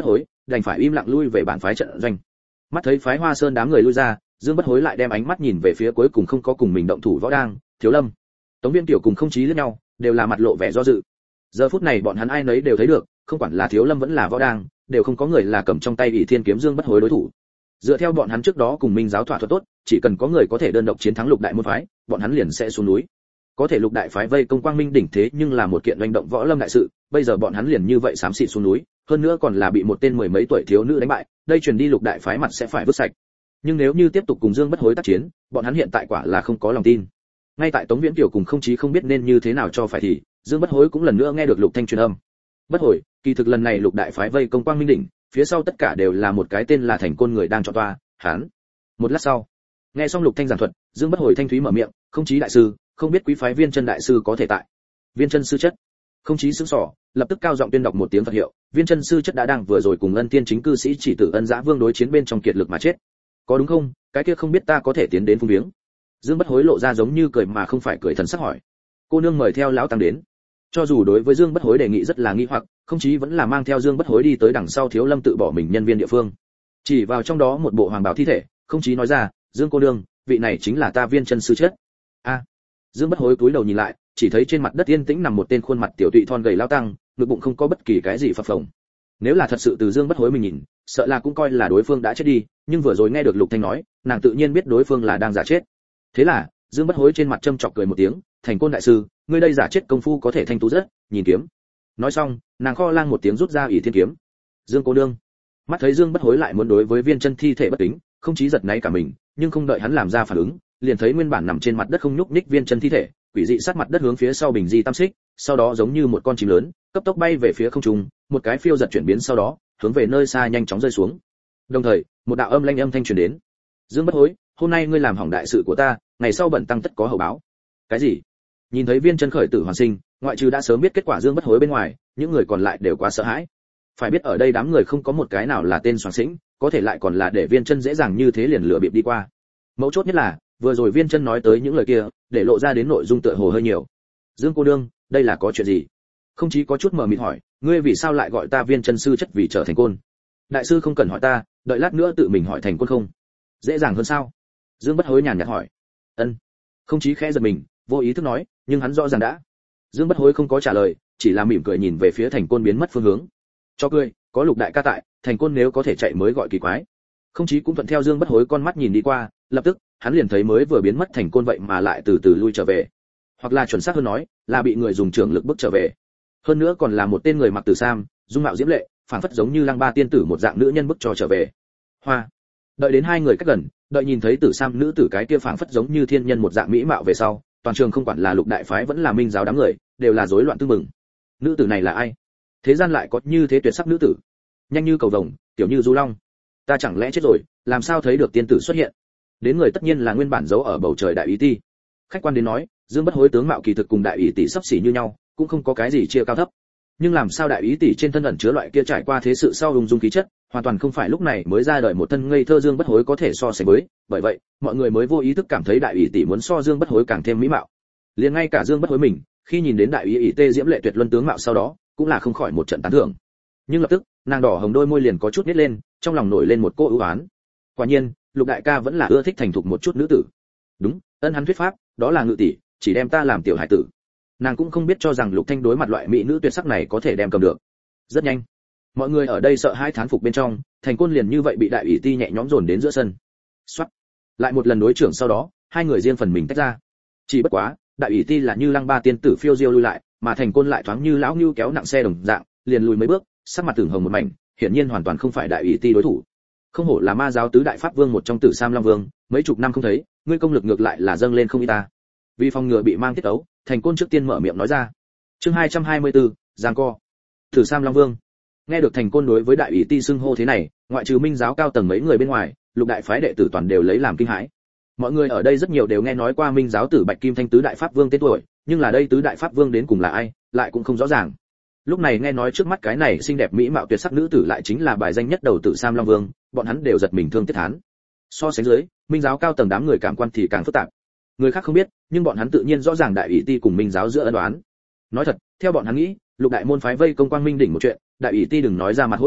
đành phải im lặng lui về bản phái trận doanh. Mắt thấy phái Hoa Sơn đám người lui ra, Dương Bất Hối lại đem ánh mắt nhìn về phía cuối cùng không có cùng mình động thủ Võ Đang, Thiếu Lâm. Tống Viên Tiểu cùng Không Chí liếc nhau, đều là mặt lộ vẻ do dự. Giờ phút này bọn hắn ai nấy đều thấy được, không quản là Thiếu Lâm vẫn là Võ Đang, đều không có người là cầm trong tay ỷ thiên kiếm Dương Bất Hối đối thủ. Dựa theo bọn hắn trước đó cùng Minh giáo thỏa thuận tốt, chỉ cần có người có thể đơn độc chiến thắng Lục đại môn phái, bọn hắn liền sẽ xuống núi. Có thể Lục đại phái vây công Quang Minh đỉnh thế nhưng là một kiện hành động võ lâm đại sự, bây giờ bọn hắn liền như vậy xám xịt xuống núi, hơn nữa còn là bị một tên mười mấy tuổi thiếu nữ đánh bại, đây truyền đi Lục đại phái mặt sẽ phải vứt sạch. Nhưng nếu như tiếp tục cùng Dương Bất Hối tác chiến, bọn hắn hiện tại quả là không có lòng tin. Ngay tại Tống Viễn Kiều cùng Không Chí không biết nên như thế nào cho phải thì, Dương Bất Hối cũng lần nữa nghe được Lục Thanh truyền âm. Bất Hối, kỳ thực lần này Lục đại phái vây công Quang Minh đỉnh, phía sau tất cả đều là một cái tên là Thành Côn người đang chọn toa, hắn. Một lát sau, nghe xong Lục Thanh giảng thuật, Dương Bất Hối thanh thúy mở miệng, Không Chí đại sư, không biết quý phái Viên Chân đại sư có thể tại. Viên Chân sư chất. Không Chí sững sờ, lập tức cao giọng tuyên đọc một tiếng Phật hiệu, Viên Chân sư chất đã đang vừa rồi cùng Ân Tiên chính cư sĩ chỉ tử Ân Dã Vương đối chiến bên trong kiệt lực mà chết. Có đúng không? Cái kia không biết ta có thể tiến đến phung viếng. Dương Bất Hối lộ ra giống như cười mà không phải cười thần sắc hỏi. Cô nương mời theo lão tăng đến. Cho dù đối với Dương Bất Hối đề nghị rất là nghi hoặc, Không Chí vẫn là mang theo Dương Bất Hối đi tới đằng sau Thiếu Lâm tự bỏ mình nhân viên địa phương. Chỉ vào trong đó một bộ hoàng bào thi thể, Không Chí nói ra, Dương cô nương, vị này chính là ta Viên Chân sư chất. A. Dương Bất Hối cúi đầu nhìn lại, chỉ thấy trên mặt đất yên tĩnh nằm một tên khuôn mặt tiểu tụy thon gầy lão tăng, ngực bụng không có bất kỳ cái gì phập phồng. Nếu là thật sự từ Dương Bất Hối mình nhìn, sợ là cũng coi là đối phương đã chết đi, nhưng vừa rồi nghe được Lục Thanh nói, nàng tự nhiên biết đối phương là đang giả chết. Thế là, Dương Bất Hối trên mặt châm chọc cười một tiếng, Thành Côn đại sư, ngươi đây giả chết công phu có thể thanh tú rất, nhìn kiếm. Nói xong, nàng kho lang một tiếng rút ra ỷ thiên kiếm. Dương cô nương. Mắt thấy Dương Bất Hối lại muốn đối với Viên Chân thi thể bất kính, Không Chí giật nảy cả mình, nhưng không đợi hắn làm ra phản ứng, liền thấy nguyên bản nằm trên mặt đất không nhúc nhích Viên Chân thi thể, quỷ dị sát mặt đất hướng phía sau bình di tam xích, sau đó giống như một con chim lớn, cấp tốc bay về phía không trung, một cái phiêu giật chuyển biến sau đó, hướng về nơi xa nhanh chóng rơi xuống. Đồng thời, một đạo âm lanh âm thanh truyền đến. Dương Bất Hối, hôm nay ngươi làm hỏng đại sự của ta, ngày sau bẩn tăng tất có hậu báo. Cái gì? Nhìn thấy Viên Chân khởi tử hoàn sinh, ngoại trừ đã sớm biết kết quả Dương Bất Hối bên ngoài, những người còn lại đều quá sợ hãi. Phải biết ở đây đám người không có một cái nào là tên soàng xĩnh, có thể lại còn là để Viên Chân dễ dàng như thế liền lừa bịp đi qua. Mấu chốt nhất là, vừa rồi Viên Chân nói tới những lời kia, để lộ ra đến nội dung tựa hồ hơi nhiều. Dương cô nương, đây là có chuyện gì? Không Chí có chút mờ mịt hỏi, ngươi vì sao lại gọi ta Viên Chân sư chất vì trở thành côn? Đại sư không cần hỏi ta, đợi lát nữa tự mình hỏi thành côn không? Dễ dàng hơn sao? Dương Bất Hối nhàn nhạt hỏi. Ân. Không Chí khẽ giật mình, vô ý thức nói, nhưng hắn rõ ràng đã. Dương Bất Hối không có trả lời, chỉ là mỉm cười nhìn về phía thành côn biến mất phương hướng. Cho cười, có Lục đại ca tại, thành côn nếu có thể chạy mới gọi kỳ quái. Không Chí cũng thuận theo Dương Bất Hối con mắt nhìn đi qua, lập tức, hắn liền thấy mới vừa biến mất thành côn vậy mà lại từ từ lui trở về. Hoặc là chuẩn xác hơn nói, là bị người dùng trường lực bức trở về. Hơn nữa còn là một tên người mặc tử sam, dung mạo diễm lệ, phảng phất giống như Lăng Ba tiên tử một dạng nữ nhân bức cho trở về. Hoa. Đợi đến hai người cách gần, đợi nhìn thấy tử sam nữ tử cái kia phảng phất giống như thiên nhân một dạng mỹ mạo về sau, toàn trường không quản là Lục đại phái vẫn là Minh giáo đám người, đều là rối loạn tương mừng. Nữ tử này là ai? Thế gian lại có như thế tuyệt sắc nữ tử, nhanh như cầu vồng, tiểu như du long. Ta chẳng lẽ chết rồi, làm sao thấy được tiên tử xuất hiện? Đến người tất nhiên là nguyên bản giấu ở bầu trời đại ý ti. Khách quan đến nói, Dương Bất Hối tướng mạo kỳ thực cùng đại ý tỷ sắp xỉ như nhau, cũng không có cái gì chia cao thấp. Nhưng làm sao đại ý tỷ trên thân ẩn chứa loại kia trải qua thế sự sau ung dung khí chất, hoàn toàn không phải lúc này mới ra đời một thân ngây thơ Dương Bất Hối có thể so sánh với, bởi vậy, mọi người mới vô ý thức cảm thấy đại ý tỷ muốn so Dương Bất Hối càng thêm mỹ mạo. Liền ngay cả Dương Bất Hối mình, khi nhìn đến đại ý tỷ diễm lệ tuyệt luân tướng mạo sau đó, cũng là không khỏi một trận tán thưởng. Nhưng lập tức, nàng đỏ hồng đôi môi liền có chút nhếch lên, trong lòng nổi lên một cô ưu oán. Quả nhiên, Lục đại ca vẫn là ưa thích thành thục một chút nữ tử. Đúng, ân hắn thuyết pháp, đó là ngự tỷ, chỉ đem ta làm tiểu hải tử. Nàng cũng không biết cho rằng Lục Thanh đối mặt loại mỹ nữ tuyệt sắc này có thể đem cầm được. Rất nhanh, mọi người ở đây sợ hãi thán phục bên trong, thành côn liền như vậy bị đại ủy ti nhẹ nhõm dồn đến giữa sân. Soát. Lại một lần đối trưởng sau đó, hai người riêng phần mình tách ra. Chỉ bất quá, đại ủy ti là như Lăng Ba tiên tử phiêu diêu lui lại, mà thành côn lại thoáng như lão ngưu kéo nặng xe đồng dạng, liền lùi mấy bước, sắc mặt tưởng hồng một mảnh, hiển nhiên hoàn toàn không phải đại ủy ti đối thủ. Không hổ là ma giáo tứ đại pháp vương một trong Tử Sam Long Vương, mấy chục năm không thấy, ngươi công lực ngược lại là dâng lên không ít ta. Vì phòng ngừa bị mang tiết ấu, thành côn trước tiên mở miệng nói ra. Chương hai trăm hai mươi tư, giằng co. Tử Sam Long Vương. Nghe được thành côn đối với đại ủy ti xưng hô thế này, ngoại trừ Minh giáo cao tầng mấy người bên ngoài, Lục đại phái đệ tử toàn đều lấy làm kinh hãi. Mọi người ở đây rất nhiều đều nghe nói qua Minh giáo Tử Bạch Kim Thanh tứ đại pháp vương tên tuổi, nhưng là đây tứ đại pháp vương đến cùng là ai, lại cũng không rõ ràng. Lúc này nghe nói trước mắt cái này xinh đẹp mỹ mạo tuyệt sắc nữ tử lại chính là bài danh nhất đầu Tử Sam Long Vương, bọn hắn đều giật mình thương tiếc thán. So sánh dưới, Minh giáo cao tầng đám người cảm quan thì càng phức tạp. Người khác không biết, nhưng bọn hắn tự nhiên rõ ràng đại ủy ti cùng Minh giáo giữa ân oán. Nói thật, theo bọn hắn nghĩ, Lục đại môn phái vây công Quang Minh đỉnh một chuyện, đại ủy ti đừng nói ra mặt hỗ trợ,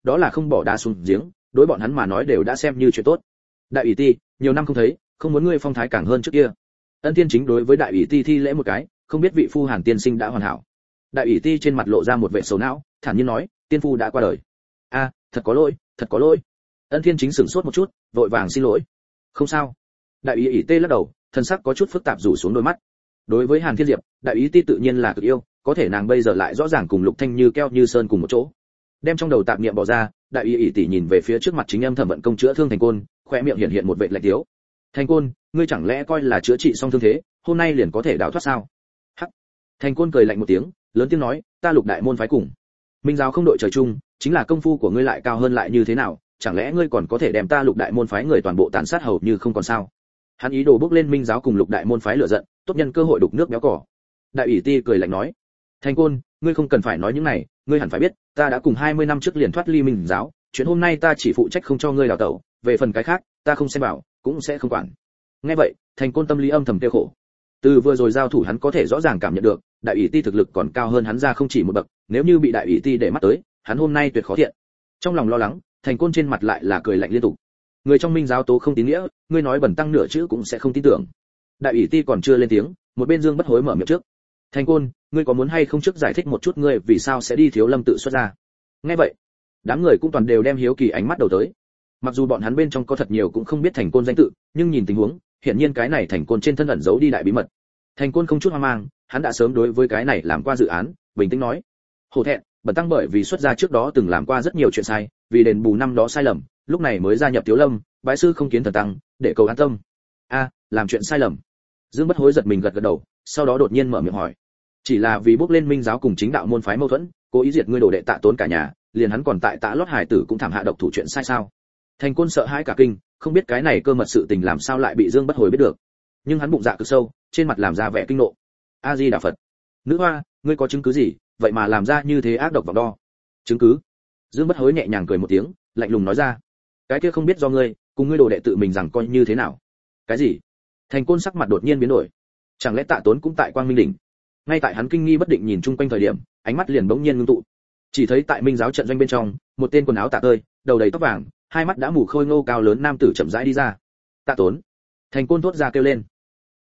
đó là không bỏ đá xuống giếng, đối bọn hắn mà nói đều đã xem như chuyện tốt. Đại ủy ti, nhiều năm không thấy, không muốn ngươi phong thái càng hơn trước kia. Ân Thiên Chính đối với đại ủy ti thi lễ một cái, không biết vị phu Hàn tiên sinh đã hoàn hảo. Đại ủy ti trên mặt lộ ra một vẻ sầu não, thản nhiên nói, tiên phu đã qua đời. A, thật có lỗi, thật có lỗi. Ân Thiên Chính sửng sốt một chút, vội vàng xin lỗi. Không sao. Đại ủy ủy tê lắc đầu, thân sắc có chút phức tạp rủ xuống đôi mắt. Đối với Hàn Thiên Diệp, đại ủy ti tự nhiên là cực yêu, có thể nàng bây giờ lại rõ ràng cùng Lục Thanh như keo như sơn cùng một chỗ. Đem trong đầu tạp niệm bỏ ra, đại ủy ủy tỷ nhìn về phía trước mặt chính âm thầm vận công chữa thương Thành Côn, khóe miệng hiện hiện một vệt lạnh thiếu. Thành Côn, ngươi chẳng lẽ coi là chữa trị xong thương thế, hôm nay liền có thể đào thoát sao? Hắc. Thành Côn cười lạnh một tiếng, lớn tiếng nói, ta Lục đại môn phái cùng Minh giáo không đội trời chung, chính là công phu của ngươi lại cao hơn lại như thế nào, chẳng lẽ ngươi còn có thể đem ta Lục đại môn phái người toàn bộ tàn sát hầu như không còn sao? Hắn ý đồ bước lên Minh giáo cùng Lục đại môn phái lửa giận, tốt nhân cơ hội đục nước béo cỏ. Đại ủy ti cười lạnh nói, Thành Côn, ngươi không cần phải nói những này, ngươi hẳn phải biết, ta đã cùng hai mươi năm trước liền thoát ly Minh giáo, chuyện hôm nay ta chỉ phụ trách không cho ngươi đào tẩu, về phần cái khác, ta không xem bảo, cũng sẽ không quản. Nghe vậy, Thành Côn tâm lý âm thầm tiêu khổ. Từ vừa rồi giao thủ hắn có thể rõ ràng cảm nhận được, đại ủy ti thực lực còn cao hơn hắn ra không chỉ một bậc, nếu như bị đại ủy ti để mắt tới, hắn hôm nay tuyệt khó thiện. Trong lòng lo lắng, Thành Côn trên mặt lại là cười lạnh liên tục. Người trong Minh giáo tố không tín nghĩa, ngươi nói bẩn tăng nửa chữ cũng sẽ không tin tưởng. Đại ủy ti còn chưa lên tiếng, một bên Dương Bất Hối mở miệng trước. Thành Côn, ngươi có muốn hay không trước giải thích một chút ngươi vì sao sẽ đi Thiếu Lâm tự xuất ra? Nghe vậy, đám người cũng toàn đều đem hiếu kỳ ánh mắt đầu tới. Mặc dù bọn hắn bên trong có thật nhiều cũng không biết Thành Côn danh tự, nhưng nhìn tình huống, hiển nhiên cái này Thành Côn trên thân ẩn giấu đi đại bí mật. Thành Côn không chút hoang mang, hắn đã sớm đối với cái này làm qua dự án, bình tĩnh nói: "Hổ thẹn, bần tăng bởi vì xuất gia trước đó từng làm qua rất nhiều chuyện sai, vì đền bù năm đó sai lầm, lúc này mới gia nhập Thiếu Lâm, bái sư không kiến thần tăng, để cầu an tâm." A, làm chuyện sai lầm. Dương Bất Hối giật mình gật gật đầu, sau đó đột nhiên mở miệng hỏi: "Chỉ là vì bước lên Minh giáo cùng chính đạo môn phái mâu thuẫn, cố ý diệt ngươi đồ đệ Tạ Tốn cả nhà, liền hắn còn tại Tạ Lót Hải tử cũng thảm hạ độc thủ chuyện sai sao?" Thành Côn sợ hãi cả kinh, không biết cái này cơ mật sự tình làm sao lại bị Dương Bất Hối biết được. Nhưng hắn bụng dạ cực sâu, trên mặt làm ra vẻ kinh nộ. A Di Đà Phật. Nữ hoa, ngươi có chứng cứ gì, vậy mà làm ra như thế ác độc vọng đo? Chứng cứ? Dương Bất Hối nhẹ nhàng cười một tiếng, lạnh lùng nói ra: "Cái kia không biết do ngươi, cùng ngươi đồ đệ tự mình rằng coi như thế nào?" Cái gì? Thành Côn sắc mặt đột nhiên biến đổi. Chẳng lẽ Tạ Tốn cũng tại Quang Minh đỉnh? Ngay tại hắn kinh nghi bất định nhìn chung quanh thời điểm, ánh mắt liền bỗng nhiên ngưng tụ. Chỉ thấy tại Minh giáo trận doanh bên trong, một tên quần áo tả tơi, đầu đầy tóc vàng, hai mắt đã mù khôi ngô cao lớn nam tử chậm rãi đi ra. Tạ Tốn. Thành Côn thốt ra kêu lên.